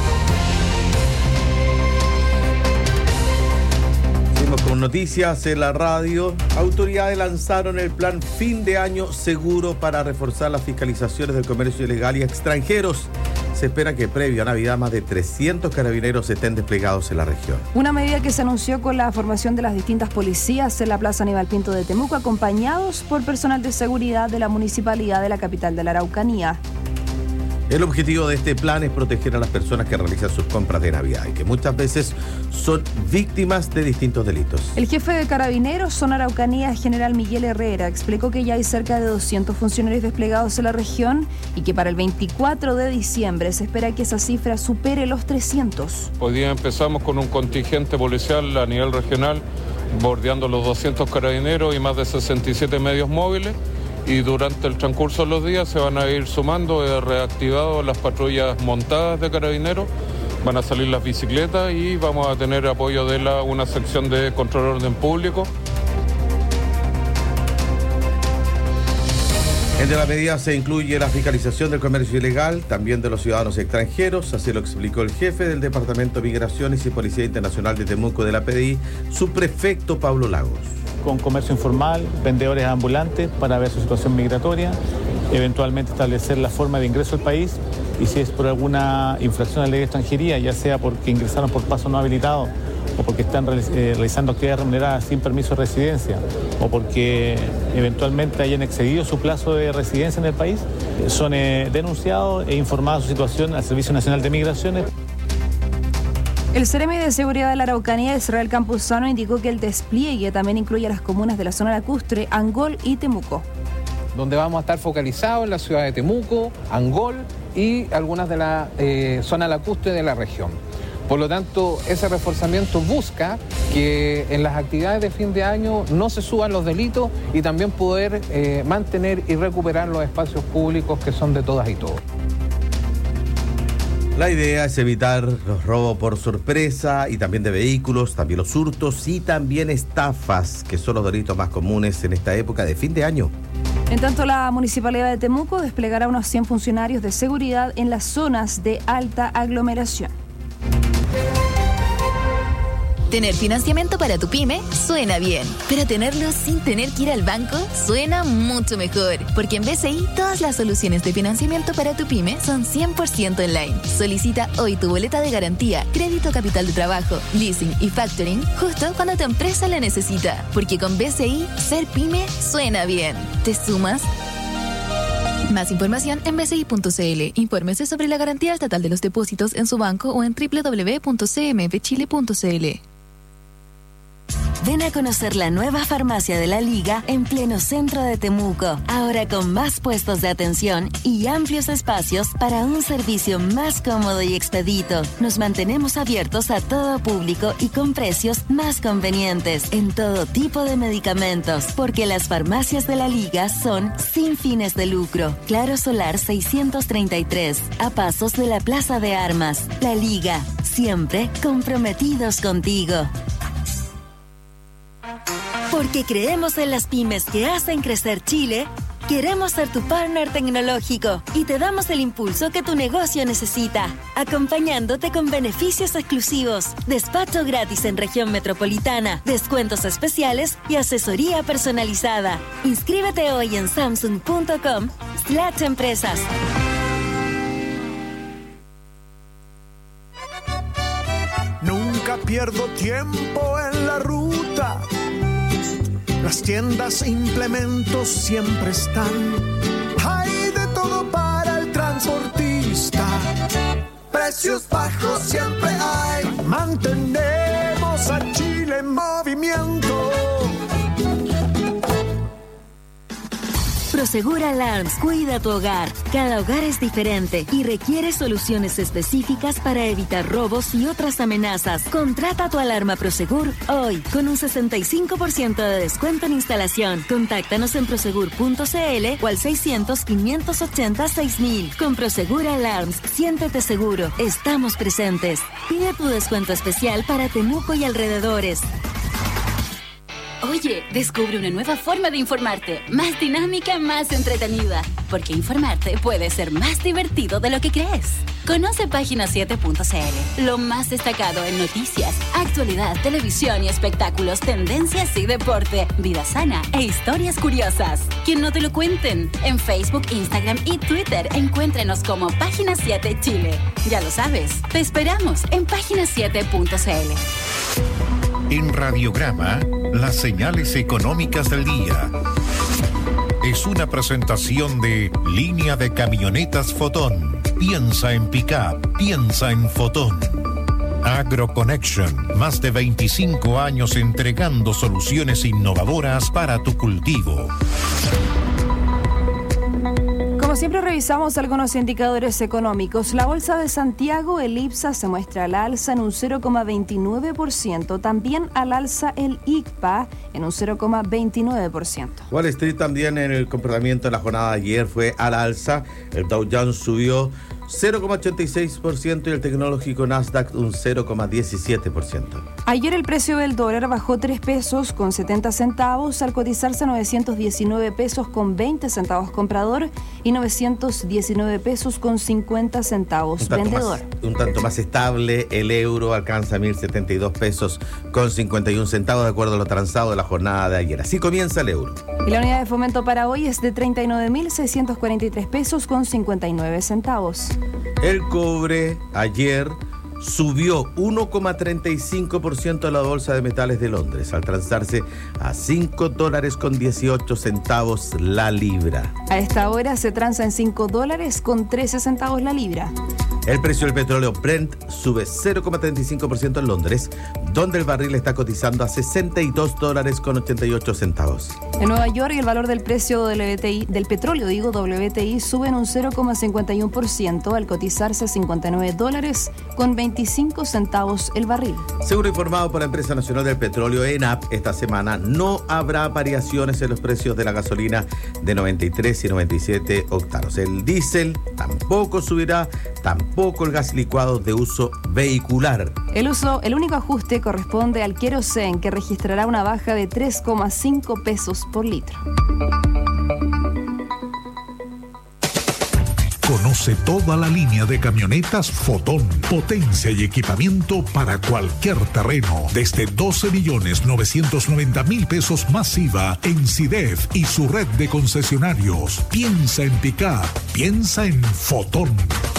Seguimos con noticias en la radio. Autoridades lanzaron el plan fin de año seguro para reforzar las fiscalizaciones del comercio ilegal y extranjeros. Se espera que previo a Navidad más de trescientos carabineros estén desplegados en la región. Una medida que se anunció con la formación de las distintas policías en la Plaza Aníbal Pinto de Temuco, acompañados por personal de seguridad de la municipalidad de la capital de la Araucanía. El objetivo de este plan es proteger a las personas que realizan sus compras de Navidad y que muchas veces son víctimas de distintos delitos. El jefe de Carabineros, Zona Araucanía, general Miguel Herrera, explicó que ya hay cerca de doscientos funcionarios desplegados en la región y que para el veinticuatro de diciembre se espera que esa cifra supere los trescientos. Hoy día empezamos con un contingente policial a nivel regional, bordeando los doscientos carabineros y más de sesenta y siete medios móviles. Y durante el transcurso de los días se van a ir sumando, eh, reactivados las patrullas montadas de carabineros, van a salir las bicicletas y vamos a tener apoyo de la, una sección de control de orden público. Entre las medidas se incluye la fiscalización del comercio ilegal, también de los ciudadanos extranjeros, así lo explicó el jefe del Departamento de Migraciones y Policía Internacional de Temuco de la P D I, subprefecto Pablo Lagos. Con comercio informal, vendedores ambulantes para ver su situación migratoria, eventualmente establecer la forma de ingreso al país y si es por alguna infracción a la ley de extranjería, ya sea porque ingresaron por paso no habilitado o porque están eh, realizando actividades remuneradas sin permiso de residencia o porque eventualmente hayan excedido su plazo de residencia en el país, son eh, denunciados e informados de su situación al Servicio Nacional de Migraciones. El Seremi de Seguridad de la Araucanía, Israel Campuzano, indicó que el despliegue también incluye a las comunas de la zona lacustre, Angol y Temuco. Donde vamos a estar focalizados en la ciudad de Temuco, Angol y algunas de la eh, zona lacustre de la región. Por lo tanto, ese reforzamiento busca que en las actividades de fin de año no se suban los delitos y también poder eh, mantener y recuperar los espacios públicos que son de todas y todos. La idea es evitar los robos por sorpresa y también de vehículos, también los hurtos y también estafas, que son los delitos más comunes en esta época de fin de año. En tanto, la Municipalidad de Temuco desplegará unos cien funcionarios de seguridad en las zonas de alta aglomeración. Tener financiamiento para tu pyme suena bien, pero tenerlo sin tener que ir al banco suena mucho mejor, porque en B C I todas las soluciones de financiamiento para tu pyme son cien por ciento online. Solicita hoy tu boleta de garantía, crédito capital de trabajo, leasing y factoring justo cuando tu empresa la necesita, porque con B C I ser pyme suena bien. ¿Te sumas? Más información en b c i punto c l. Infórmese sobre la garantía estatal de los depósitos en su banco o en doble u doble u doble u punto c m f chile punto c l. Ven a conocer la nueva farmacia de la Liga en pleno centro de Temuco, ahora con más puestos de atención y amplios espacios para un servicio más cómodo y expedito. Nos mantenemos abiertos a todo público y con precios más convenientes en todo tipo de medicamentos, porque las farmacias de la Liga son sin fines de lucro. Claro Solar seiscientos treinta y tres, a pasos de la Plaza de Armas. La Liga, siempre comprometidos contigo. Porque creemos en las pymes que hacen crecer Chile, queremos ser tu partner tecnológico y te damos el impulso que tu negocio necesita, acompañándote con beneficios exclusivos, despacho gratis en región metropolitana, descuentos especiales y asesoría personalizada. Inscríbete hoy en samsung punto com slash empresas. Nunca pierdo tiempo en la ruta. Las tiendas e implementos siempre están. Hay de todo para el transportista. Precios bajos siempre hay. Mantenemos a Chile en movimiento. Prosegur Alarms cuida tu hogar. Cada hogar es diferente y requiere soluciones específicas para evitar robos y otras amenazas. Contrata tu alarma Prosegur hoy con un sesenta y cinco por ciento de descuento en instalación. Contáctanos en prosegur punto c l o al seiscientos, quinientos ochenta, seis mil. Con Prosegur Alarms, siéntete seguro. Estamos presentes. Pide tu descuento especial para Temuco y alrededores. Oye, descubre una nueva forma de informarte, más dinámica, más entretenida, porque informarte puede ser más divertido de lo que crees. Conoce página siete punto c l, lo más destacado en noticias, actualidad, televisión y espectáculos, tendencias y deporte, vida sana e historias curiosas. Que no te lo cuenten. En Facebook, Instagram y Twitter, encuéntrenos como Página siete Chile. Ya lo sabes, te esperamos en página siete punto c l. En Radiograma, las señales económicas del día. Es una presentación de Línea de Camionetas Fotón. Piensa en pick-up, piensa en Fotón. AgroConnection, más de veinticinco años entregando soluciones innovadoras para tu cultivo. Como siempre, revisamos algunos indicadores económicos. La Bolsa de Santiago, el IPSA, se muestra al alza en un cero coma veintinueve por ciento. También al alza el I C P A en un cero coma veintinueve por ciento. Wall Street también en el comportamiento de la jornada de ayer fue al alza. El Dow Jones subió cero coma ochenta y seis por ciento y el tecnológico Nasdaq un cero coma diecisiete por ciento. Ayer el precio del dólar bajó tres pesos con setenta centavos al cotizarse a novecientos diecinueve pesos con veinte centavos comprador y novecientos diecinueve pesos con cincuenta centavos un vendedor. Más, un tanto más estable, el euro alcanza mil setenta y dos pesos con cincuenta y un centavos de acuerdo a lo transado de la jornada de ayer. Así comienza el euro. Y la unidad de fomento para hoy es de treinta y nueve mil seiscientos cuarenta y tres pesos con cincuenta y nueve centavos. El cobre ayer subió uno coma treinta y cinco por ciento a la Bolsa de Metales de Londres, al transarse a cinco dólares con dieciocho centavos la libra. A esta hora se transa en cinco dólares con trece centavos la libra. El precio del petróleo Brent sube cero coma treinta y cinco por ciento en Londres, donde el barril está cotizando a sesenta y dos dólares con ochenta y ocho centavos. En Nueva York, el valor del precio W T I, del petróleo, digo W T I, sube en un cero coma cincuenta y uno por ciento al cotizarse a cincuenta y nueve dólares con veinticinco centavos el barril. Según informado por la Empresa Nacional del Petróleo, ENAP, esta semana no habrá variaciones en los precios de la gasolina de noventa y tres y noventa y siete octanos. El diésel tampoco subirá, tampoco tampoco el gas licuado de uso vehicular. El uso, el único ajuste corresponde al querosén, que registrará una baja de tres coma cinco pesos por litro. Conoce toda la línea de camionetas Fotón. Potencia y equipamiento para cualquier terreno. Desde doce millones novecientos noventa mil pesos más I V A en SIDEF y su red de concesionarios. Piensa en pick-up. Piensa en Fotón.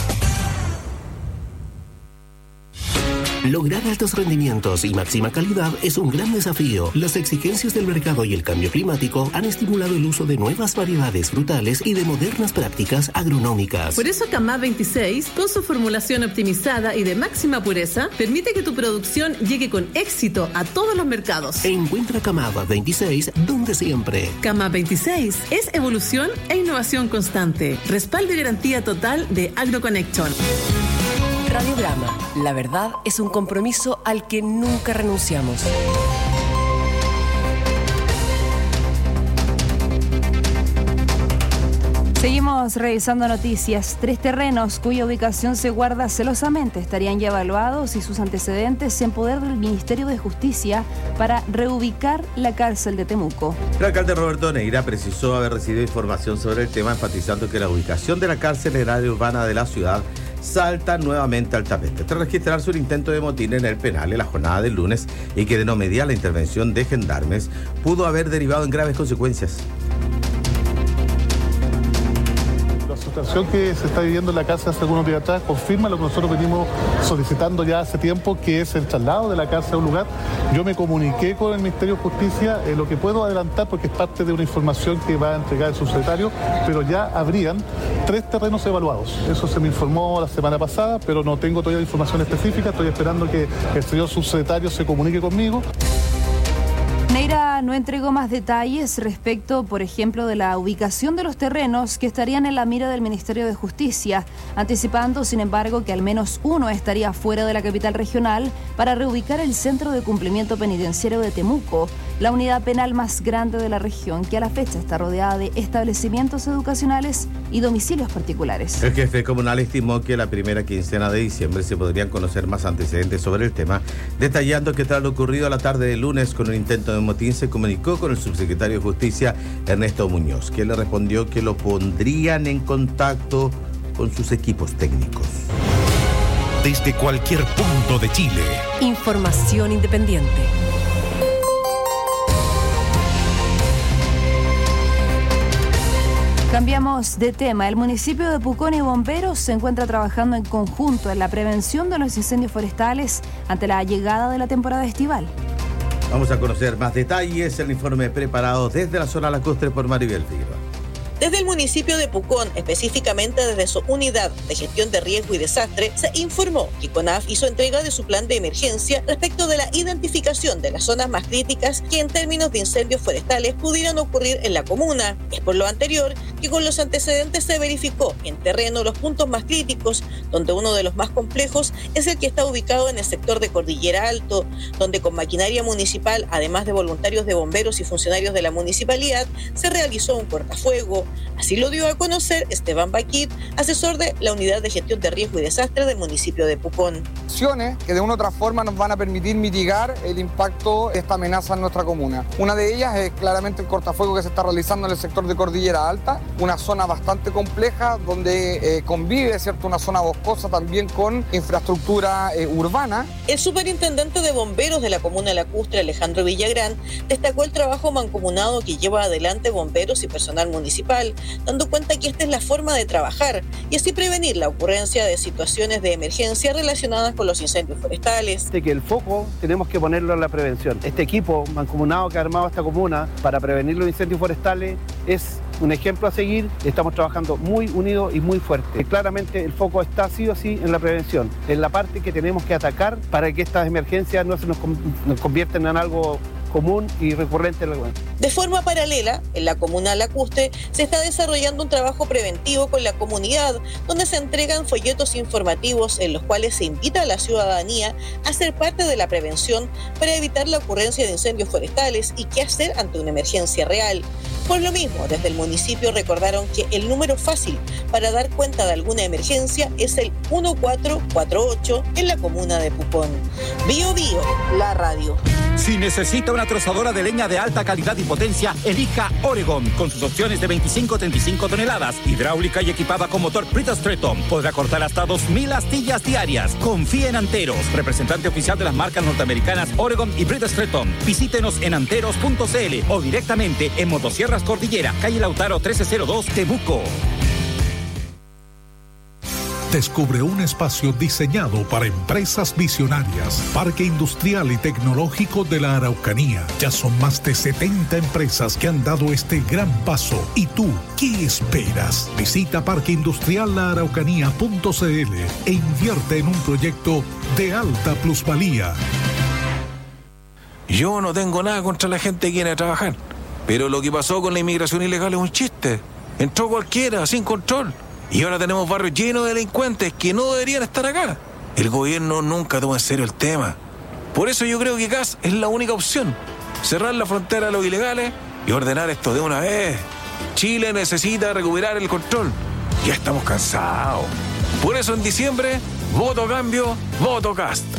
Lograr altos rendimientos y máxima calidad es un gran desafío. Las exigencias del mercado y el cambio climático han estimulado el uso de nuevas variedades frutales y de modernas prácticas agronómicas. Por eso Camab veintiséis, con su formulación optimizada y de máxima pureza, permite que tu producción llegue con éxito a todos los mercados. Encuentra Camab veintiséis donde siempre. Camab veintiséis es evolución e innovación constante. Respaldo y garantía total de AgroConnection. Radiograma. La verdad es un compromiso al que nunca renunciamos. Seguimos revisando noticias. Tres terrenos cuya ubicación se guarda celosamente estarían ya evaluados y sus antecedentes en poder del Ministerio de Justicia para reubicar la cárcel de Temuco. El alcalde Roberto Neira precisó haber recibido información sobre el tema, enfatizando que la ubicación de la cárcel en el área urbana de la ciudad salta nuevamente al tapete tras registrarse un intento de motín en el penal en la jornada del lunes y que de no mediar la intervención de gendarmes pudo haber derivado en graves consecuencias. La situación que se está viviendo en la cárcel hace algunos días atrás confirma lo que nosotros venimos solicitando ya hace tiempo, que es el traslado de la cárcel a un lugar. Yo me comuniqué con el Ministerio de Justicia, eh, lo que puedo adelantar porque es parte de una información que va a entregar el subsecretario, pero ya habrían tres terrenos evaluados. Eso se me informó la semana pasada, pero no tengo todavía información específica. Estoy esperando que el señor subsecretario se comunique conmigo. Neira no entregó más detalles respecto, por ejemplo, de la ubicación de los terrenos que estarían en la mira del Ministerio de Justicia, anticipando, sin embargo, que al menos uno estaría fuera de la capital regional para reubicar el Centro de Cumplimiento Penitenciario de Temuco, la unidad penal más grande de la región, que a la fecha está rodeada de establecimientos educacionales y domicilios particulares. El jefe comunal estimó que la primera quincena de diciembre se podrían conocer más antecedentes sobre el tema, detallando que tras lo ocurrido a la tarde del lunes con un intento de motín se comunicó con el subsecretario de Justicia, Ernesto Muñoz, que le respondió que lo pondrían en contacto con sus equipos técnicos. Desde cualquier punto de Chile. Información independiente. Cambiamos de tema. El municipio de Pucón y bomberos se encuentra trabajando en conjunto en la prevención de los incendios forestales ante la llegada de la temporada estival. Vamos a conocer más detalles en el informe preparado desde la zona lacustre por Maribel Figueroa. Desde el municipio de Pucón, específicamente desde su unidad de gestión de riesgo y desastre, se informó que CONAF hizo entrega de su plan de emergencia respecto de la identificación de las zonas más críticas que en términos de incendios forestales pudieran ocurrir en la comuna. Es por lo anterior que con los antecedentes se verificó en terreno los puntos más críticos, donde uno de los más complejos es el que está ubicado en el sector de Cordillera Alto, donde con maquinaria municipal, además de voluntarios de bomberos y funcionarios de la municipalidad, se realizó un cortafuego. Así lo dio a conocer Esteban Baquit, asesor de la Unidad de Gestión de Riesgo y Desastre del municipio de Pucón. Acciones que de una u otra forma nos van a permitir mitigar el impacto de esta amenaza en nuestra comuna. Una de ellas es claramente el cortafuego que se está realizando en el sector de Cordillera Alta, una zona bastante compleja donde eh, convive, ¿cierto?, una zona boscosa también con infraestructura eh, urbana. El superintendente de bomberos de la comuna lacustre, Alejandro Villagrán, destacó el trabajo mancomunado que lleva adelante bomberos y personal municipal, dando cuenta que esta es la forma de trabajar y así prevenir la ocurrencia de situaciones de emergencia relacionadas con los incendios forestales. De que el foco tenemos que ponerlo en la prevención. Este equipo mancomunado que ha armado esta comuna para prevenir los incendios forestales es un ejemplo a seguir. Estamos trabajando muy unidos y muy fuerte. Claramente el foco está sí o sí en la prevención, en la parte que tenemos que atacar para que estas emergencias no se nos, nos conviertan en algo común y recurrente en la comuna. De forma paralela, en la comuna Lacuste se está desarrollando un trabajo preventivo con la comunidad, donde se entregan folletos informativos en los cuales se invita a la ciudadanía a ser parte de la prevención para evitar la ocurrencia de incendios forestales y qué hacer ante una emergencia real. Por lo mismo, desde el municipio recordaron que el número fácil para dar cuenta de alguna emergencia es el uno cuatro cuatro ocho en la comuna de Pucón. Bio Bio, la radio. Si necesita una trozadora de leña de alta calidad y potencia, elija Oregon, con sus opciones de veinticinco a treinta y cinco toneladas, hidráulica y equipada con motor Brita-Stretton. Podrá cortar hasta dos mil astillas diarias. Confíe en Anteros, representante oficial de las marcas norteamericanas Oregon y Brita-Stretton. Visítenos en anteros punto c l o directamente en Motosierras Cordillera, calle Lautaro trece cero dos, Temuco. Descubre un espacio diseñado para empresas visionarias. Parque Industrial y Tecnológico de la Araucanía. Ya son más de setenta empresas que han dado este gran paso. ¿Y tú, qué esperas? Visita parque industrial la araucanía punto c l e invierte en un proyecto de alta plusvalía. Yo no tengo nada contra la gente que viene a trabajar, pero lo que pasó con la inmigración ilegal es un chiste. Entró cualquiera, sin control. Y ahora tenemos barrios llenos de delincuentes que no deberían estar acá. El gobierno nunca toma en serio el tema. Por eso yo creo que C A S es la única opción. Cerrar la frontera a los ilegales y ordenar esto de una vez. Chile necesita recuperar el control. Ya estamos cansados. Por eso en diciembre, voto cambio, voto C A S.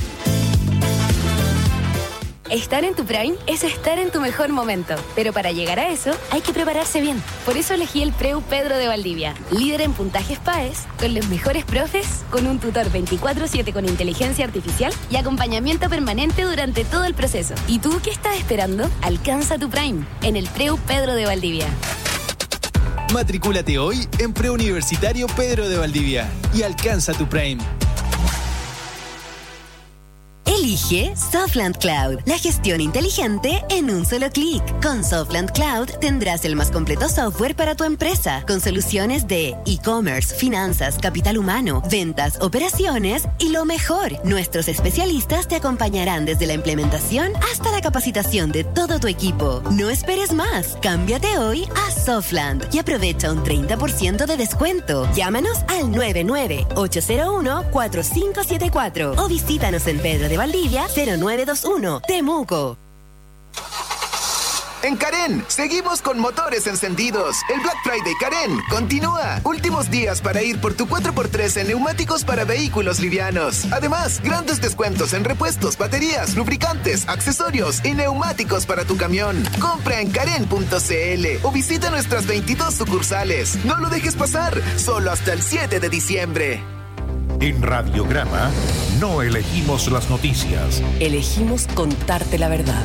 Estar en tu Prime es estar en tu mejor momento, pero para llegar a eso hay que prepararse bien. Por eso elegí el Preu Pedro de Valdivia, líder en puntajes P A E S, con los mejores profes, con un tutor veinticuatro siete con inteligencia artificial y acompañamiento permanente durante todo el proceso. ¿Y tú qué estás esperando? Alcanza tu Prime en el Preu Pedro de Valdivia. Matricúlate hoy en Preuniversitario Pedro de Valdivia y alcanza tu Prime. Elige Softland Cloud, la gestión inteligente en un solo clic. Con Softland Cloud tendrás el más completo software para tu empresa, con soluciones de e-commerce, finanzas, capital humano, ventas, operaciones y lo mejor. Nuestros especialistas te acompañarán desde la implementación hasta la capacitación de todo tu equipo. No esperes más. Cámbiate hoy a Softland y aprovecha un treinta por ciento de descuento. Llámanos al nueve nueve ocho cero uno cuatro cinco siete cuatro o visítanos en Pedro de Valdivia cero nueve dos uno, Temuco. En Karen, seguimos con motores encendidos. El Black Friday Karen continúa. Últimos días para ir por tu cuatro por tres en neumáticos para vehículos livianos. Además, grandes descuentos en repuestos, baterías, lubricantes, accesorios y neumáticos para tu camión. Compra en karen punto c l o visita nuestras veintidós sucursales. No lo dejes pasar, solo hasta el siete de diciembre. En Radiograma no elegimos las noticias. Elegimos contarte la verdad.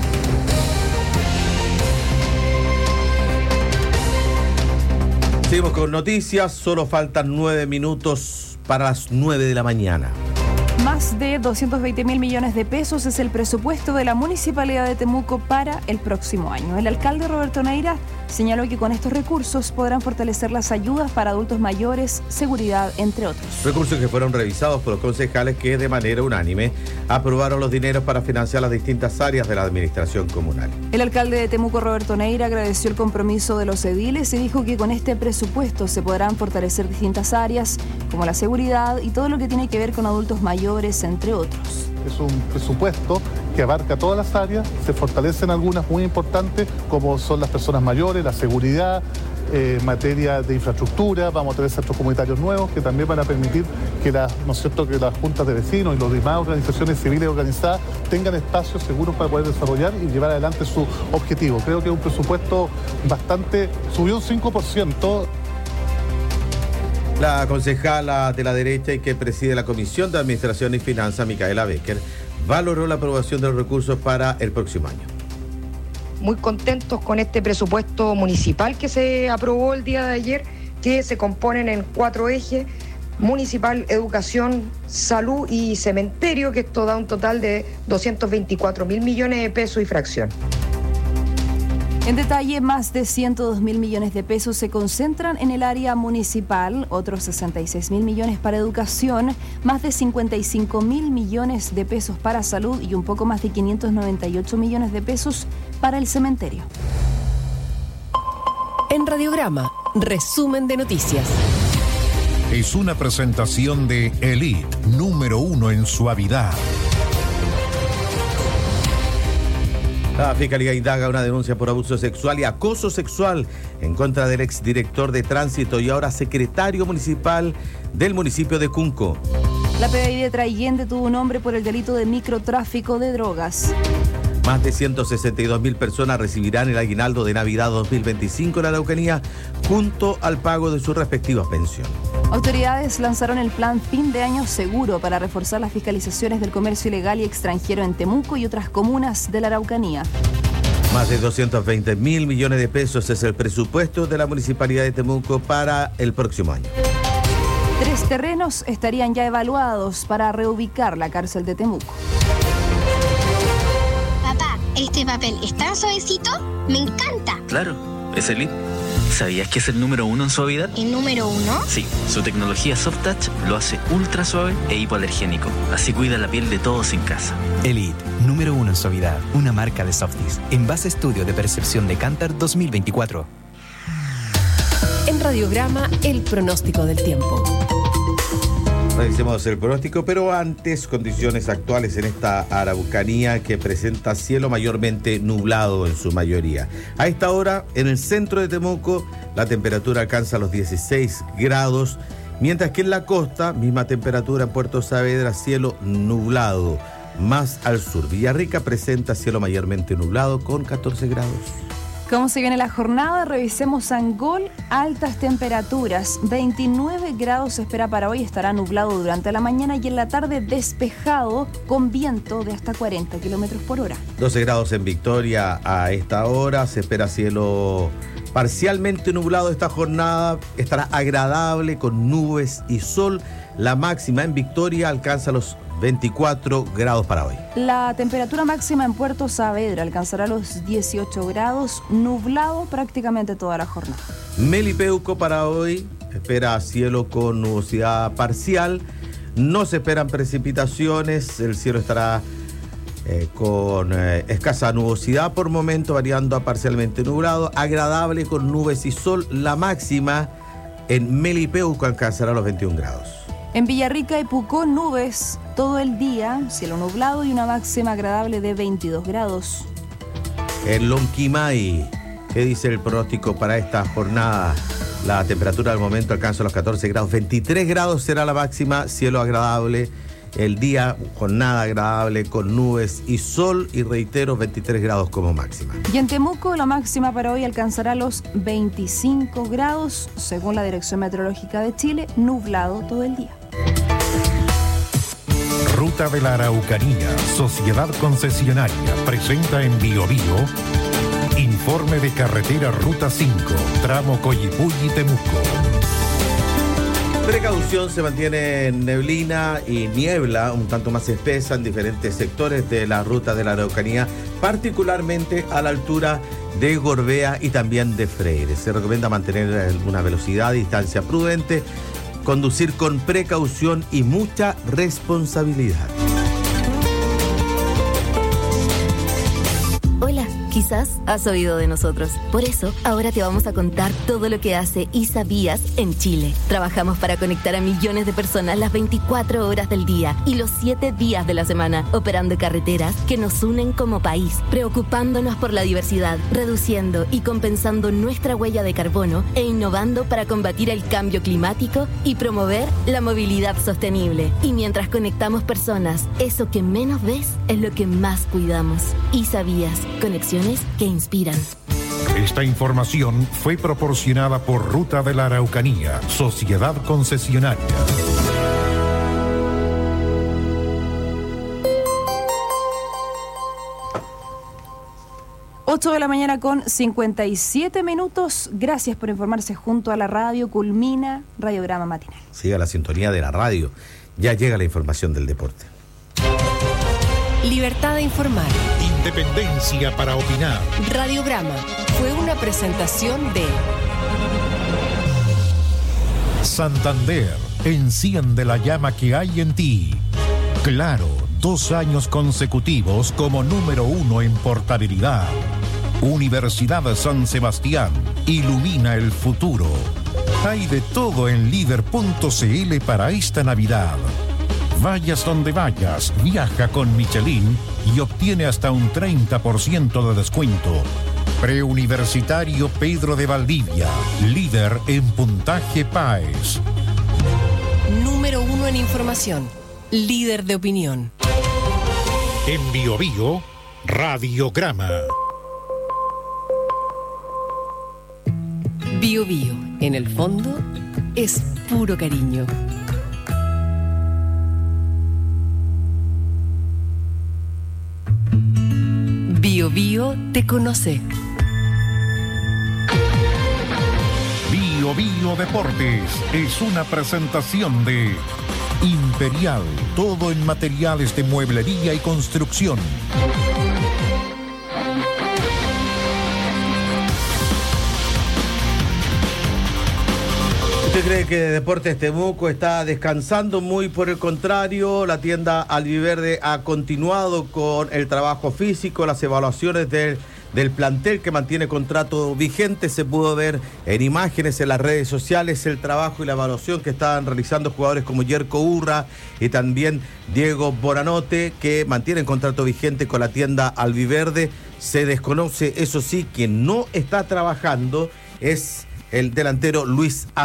Seguimos con noticias, solo faltan nueve minutos para las nueve de la mañana. Más de doscientos veinte mil millones de pesos es el presupuesto de la Municipalidad de Temuco para el próximo año. El alcalde Roberto Neira señaló que con estos recursos podrán fortalecer las ayudas para adultos mayores, seguridad, entre otros. Recursos que fueron revisados por los concejales que de manera unánime aprobaron los dineros para financiar las distintas áreas de la administración comunal. El alcalde de Temuco, Roberto Neira, agradeció el compromiso de los ediles y dijo que con este presupuesto se podrán fortalecer distintas áreas como la seguridad y todo lo que tiene que ver con adultos mayores, entre otros. Es un presupuesto que abarca todas las áreas, se fortalecen algunas muy importantes como son las personas mayores, la seguridad, eh, materia de infraestructura. Vamos a tener centros comunitarios nuevos que también van a permitir que las, ¿no es cierto?, que las juntas de vecinos y las demás organizaciones civiles organizadas tengan espacios seguros para poder desarrollar y llevar adelante su objetivo. Creo que es un presupuesto bastante, subió un cinco por ciento. La concejala de la derecha y que preside la Comisión de Administración y Finanzas, Micaela Becker, valoró la aprobación de los recursos para el próximo año. Muy contentos con este presupuesto municipal que se aprobó el día de ayer, que se componen en cuatro ejes: municipal, educación, salud y cementerio, que esto da un total de doscientos veinticuatro mil millones de pesos y fracción. En detalle, más de ciento dos mil millones de pesos se concentran en el área municipal, otros sesenta y seis mil millones para educación, más de cincuenta y cinco mil millones de pesos para salud y un poco más de quinientos noventa y ocho millones de pesos para el cementerio. En Radiograma, resumen de noticias. Es una presentación de Elite, número uno en suavidad. La Fiscalía indaga una denuncia por abuso sexual y acoso sexual en contra del exdirector de tránsito y ahora secretario municipal del municipio de Cunco. La P D I de Traillén tuvo un hombre por el delito de microtráfico de drogas. Más de ciento sesenta y dos mil personas recibirán el aguinaldo de Navidad dos mil veinticinco en la Araucanía junto al pago de sus respectivas pensiones. Autoridades lanzaron el plan Fin de Año Seguro para reforzar las fiscalizaciones del comercio ilegal y extranjero en Temuco y otras comunas de la Araucanía. Más de doscientos veinte mil millones de pesos es el presupuesto de la Municipalidad de Temuco para el próximo año. Tres terrenos estarían ya evaluados para reubicar la cárcel de Temuco. Papá, ¿este papel está suavecito? ¡Me encanta! Claro, es Elite. ¿Sabías que es el número uno en suavidad? ¿El número uno? Sí, su tecnología Soft Touch lo hace ultra suave e hipoalergénico. Así cuida la piel de todos en casa. Elite, número uno en suavidad, una marca de Softies. En base a estudio de percepción de Kantar dos mil veinticuatro. En Radiograma, el pronóstico del tiempo. Revisemos el pronóstico, pero antes, condiciones actuales en esta Araucanía que presenta cielo mayormente nublado en su mayoría. A esta hora, en el centro de Temuco, la temperatura alcanza los dieciséis grados, mientras que en la costa, misma temperatura en Puerto Saavedra, cielo nublado. Más al sur, Villarrica presenta cielo mayormente nublado con catorce grados. ¿Cómo se viene la jornada? Revisemos Angol, altas temperaturas, veintinueve grados se espera para hoy, estará nublado durante la mañana y en la tarde despejado con viento de hasta cuarenta kilómetros por hora. doce grados en Victoria a esta hora, se espera cielo parcialmente nublado esta jornada, estará agradable con nubes y sol, la máxima en Victoria alcanza los veinticuatro grados para hoy. La temperatura máxima en Puerto Saavedra alcanzará los dieciocho grados, nublado prácticamente toda la jornada. Melipeuco para hoy espera cielo con nubosidad parcial, no se esperan precipitaciones, el cielo estará eh, con eh, escasa nubosidad por momento, variando a parcialmente nublado, agradable con nubes y sol, la máxima en Melipeuco alcanzará los veintiún grados. En Villarrica y Pucó, nubes todo el día, cielo nublado y una máxima agradable de veintidós grados. En Lonquimay, ¿qué dice el pronóstico para esta jornada? La temperatura al momento alcanza los catorce grados, veintitrés grados será la máxima, cielo agradable. El día, jornada agradable con nubes y sol y reitero, veintitrés grados como máxima. Y en Temuco, la máxima para hoy alcanzará los veinticinco grados, según la Dirección Meteorológica de Chile, nublado todo el día. Ruta de la Araucanía, Sociedad Concesionaria, presenta en Bio Bio informe de carretera Ruta cinco, tramo Coyipulli-Temuco. Precaución, se mantiene neblina y niebla un tanto más espesa en diferentes sectores de la ruta de la Araucanía, particularmente a la altura de Gorbea y también de Freire. Se recomienda mantener una velocidad y distancia prudente, conducir con precaución y mucha responsabilidad. Hola, quizás has oído de nosotros. Por eso, ahora te vamos a contar todo lo que hace ISABías en Chile. Trabajamos para conectar a millones de personas las veinticuatro horas del día y los siete días de la semana, operando carreteras que nos unen como país, preocupándonos por la diversidad, reduciendo y compensando nuestra huella de carbono e innovando para combatir el cambio climático y promover la movilidad sostenible. Y mientras conectamos personas, eso que menos ves es lo que más cuidamos. ISABías, conexiones que inspiran. Esta información fue proporcionada por Ruta de la Araucanía, Sociedad Concesionaria. ocho de la mañana con cincuenta y siete minutos. Gracias por informarse junto a la radio. Culmina Radiograma Matinal. Siga la sintonía de la radio. Ya llega la información del deporte. Libertad de informar. Independencia para opinar. Radiograma fue una presentación de Santander, enciende la llama que hay en ti. Claro, dos años consecutivos como número uno en portabilidad. Universidad San Sebastián, ilumina el futuro. Hay de todo en líder punto c l para esta Navidad. Vayas donde vayas, viaja con Michelin y obtiene hasta un treinta por ciento de descuento. Preuniversitario Pedro de Valdivia, líder en puntaje PAES. Número uno en información, líder de opinión. En Bio Bio, Radiograma. Bio Bio, en el fondo, es puro cariño. Bio Bio te conoce. Bio Bio Deportes es una presentación de Imperial, todo en materiales de mueblería y construcción. ¿Usted cree que Deportes Temuco está descansando? Muy por el contrario, la tienda albiverde ha continuado con el trabajo físico, las evaluaciones del, del plantel que mantiene contrato vigente. Se pudo ver en imágenes en las redes sociales el trabajo y la evaluación que estaban realizando jugadores como Yerko Urra y también Diego Boranote, que mantienen contrato vigente con la tienda albiverde. Se desconoce, eso sí, quien no está trabajando es el delantero Luis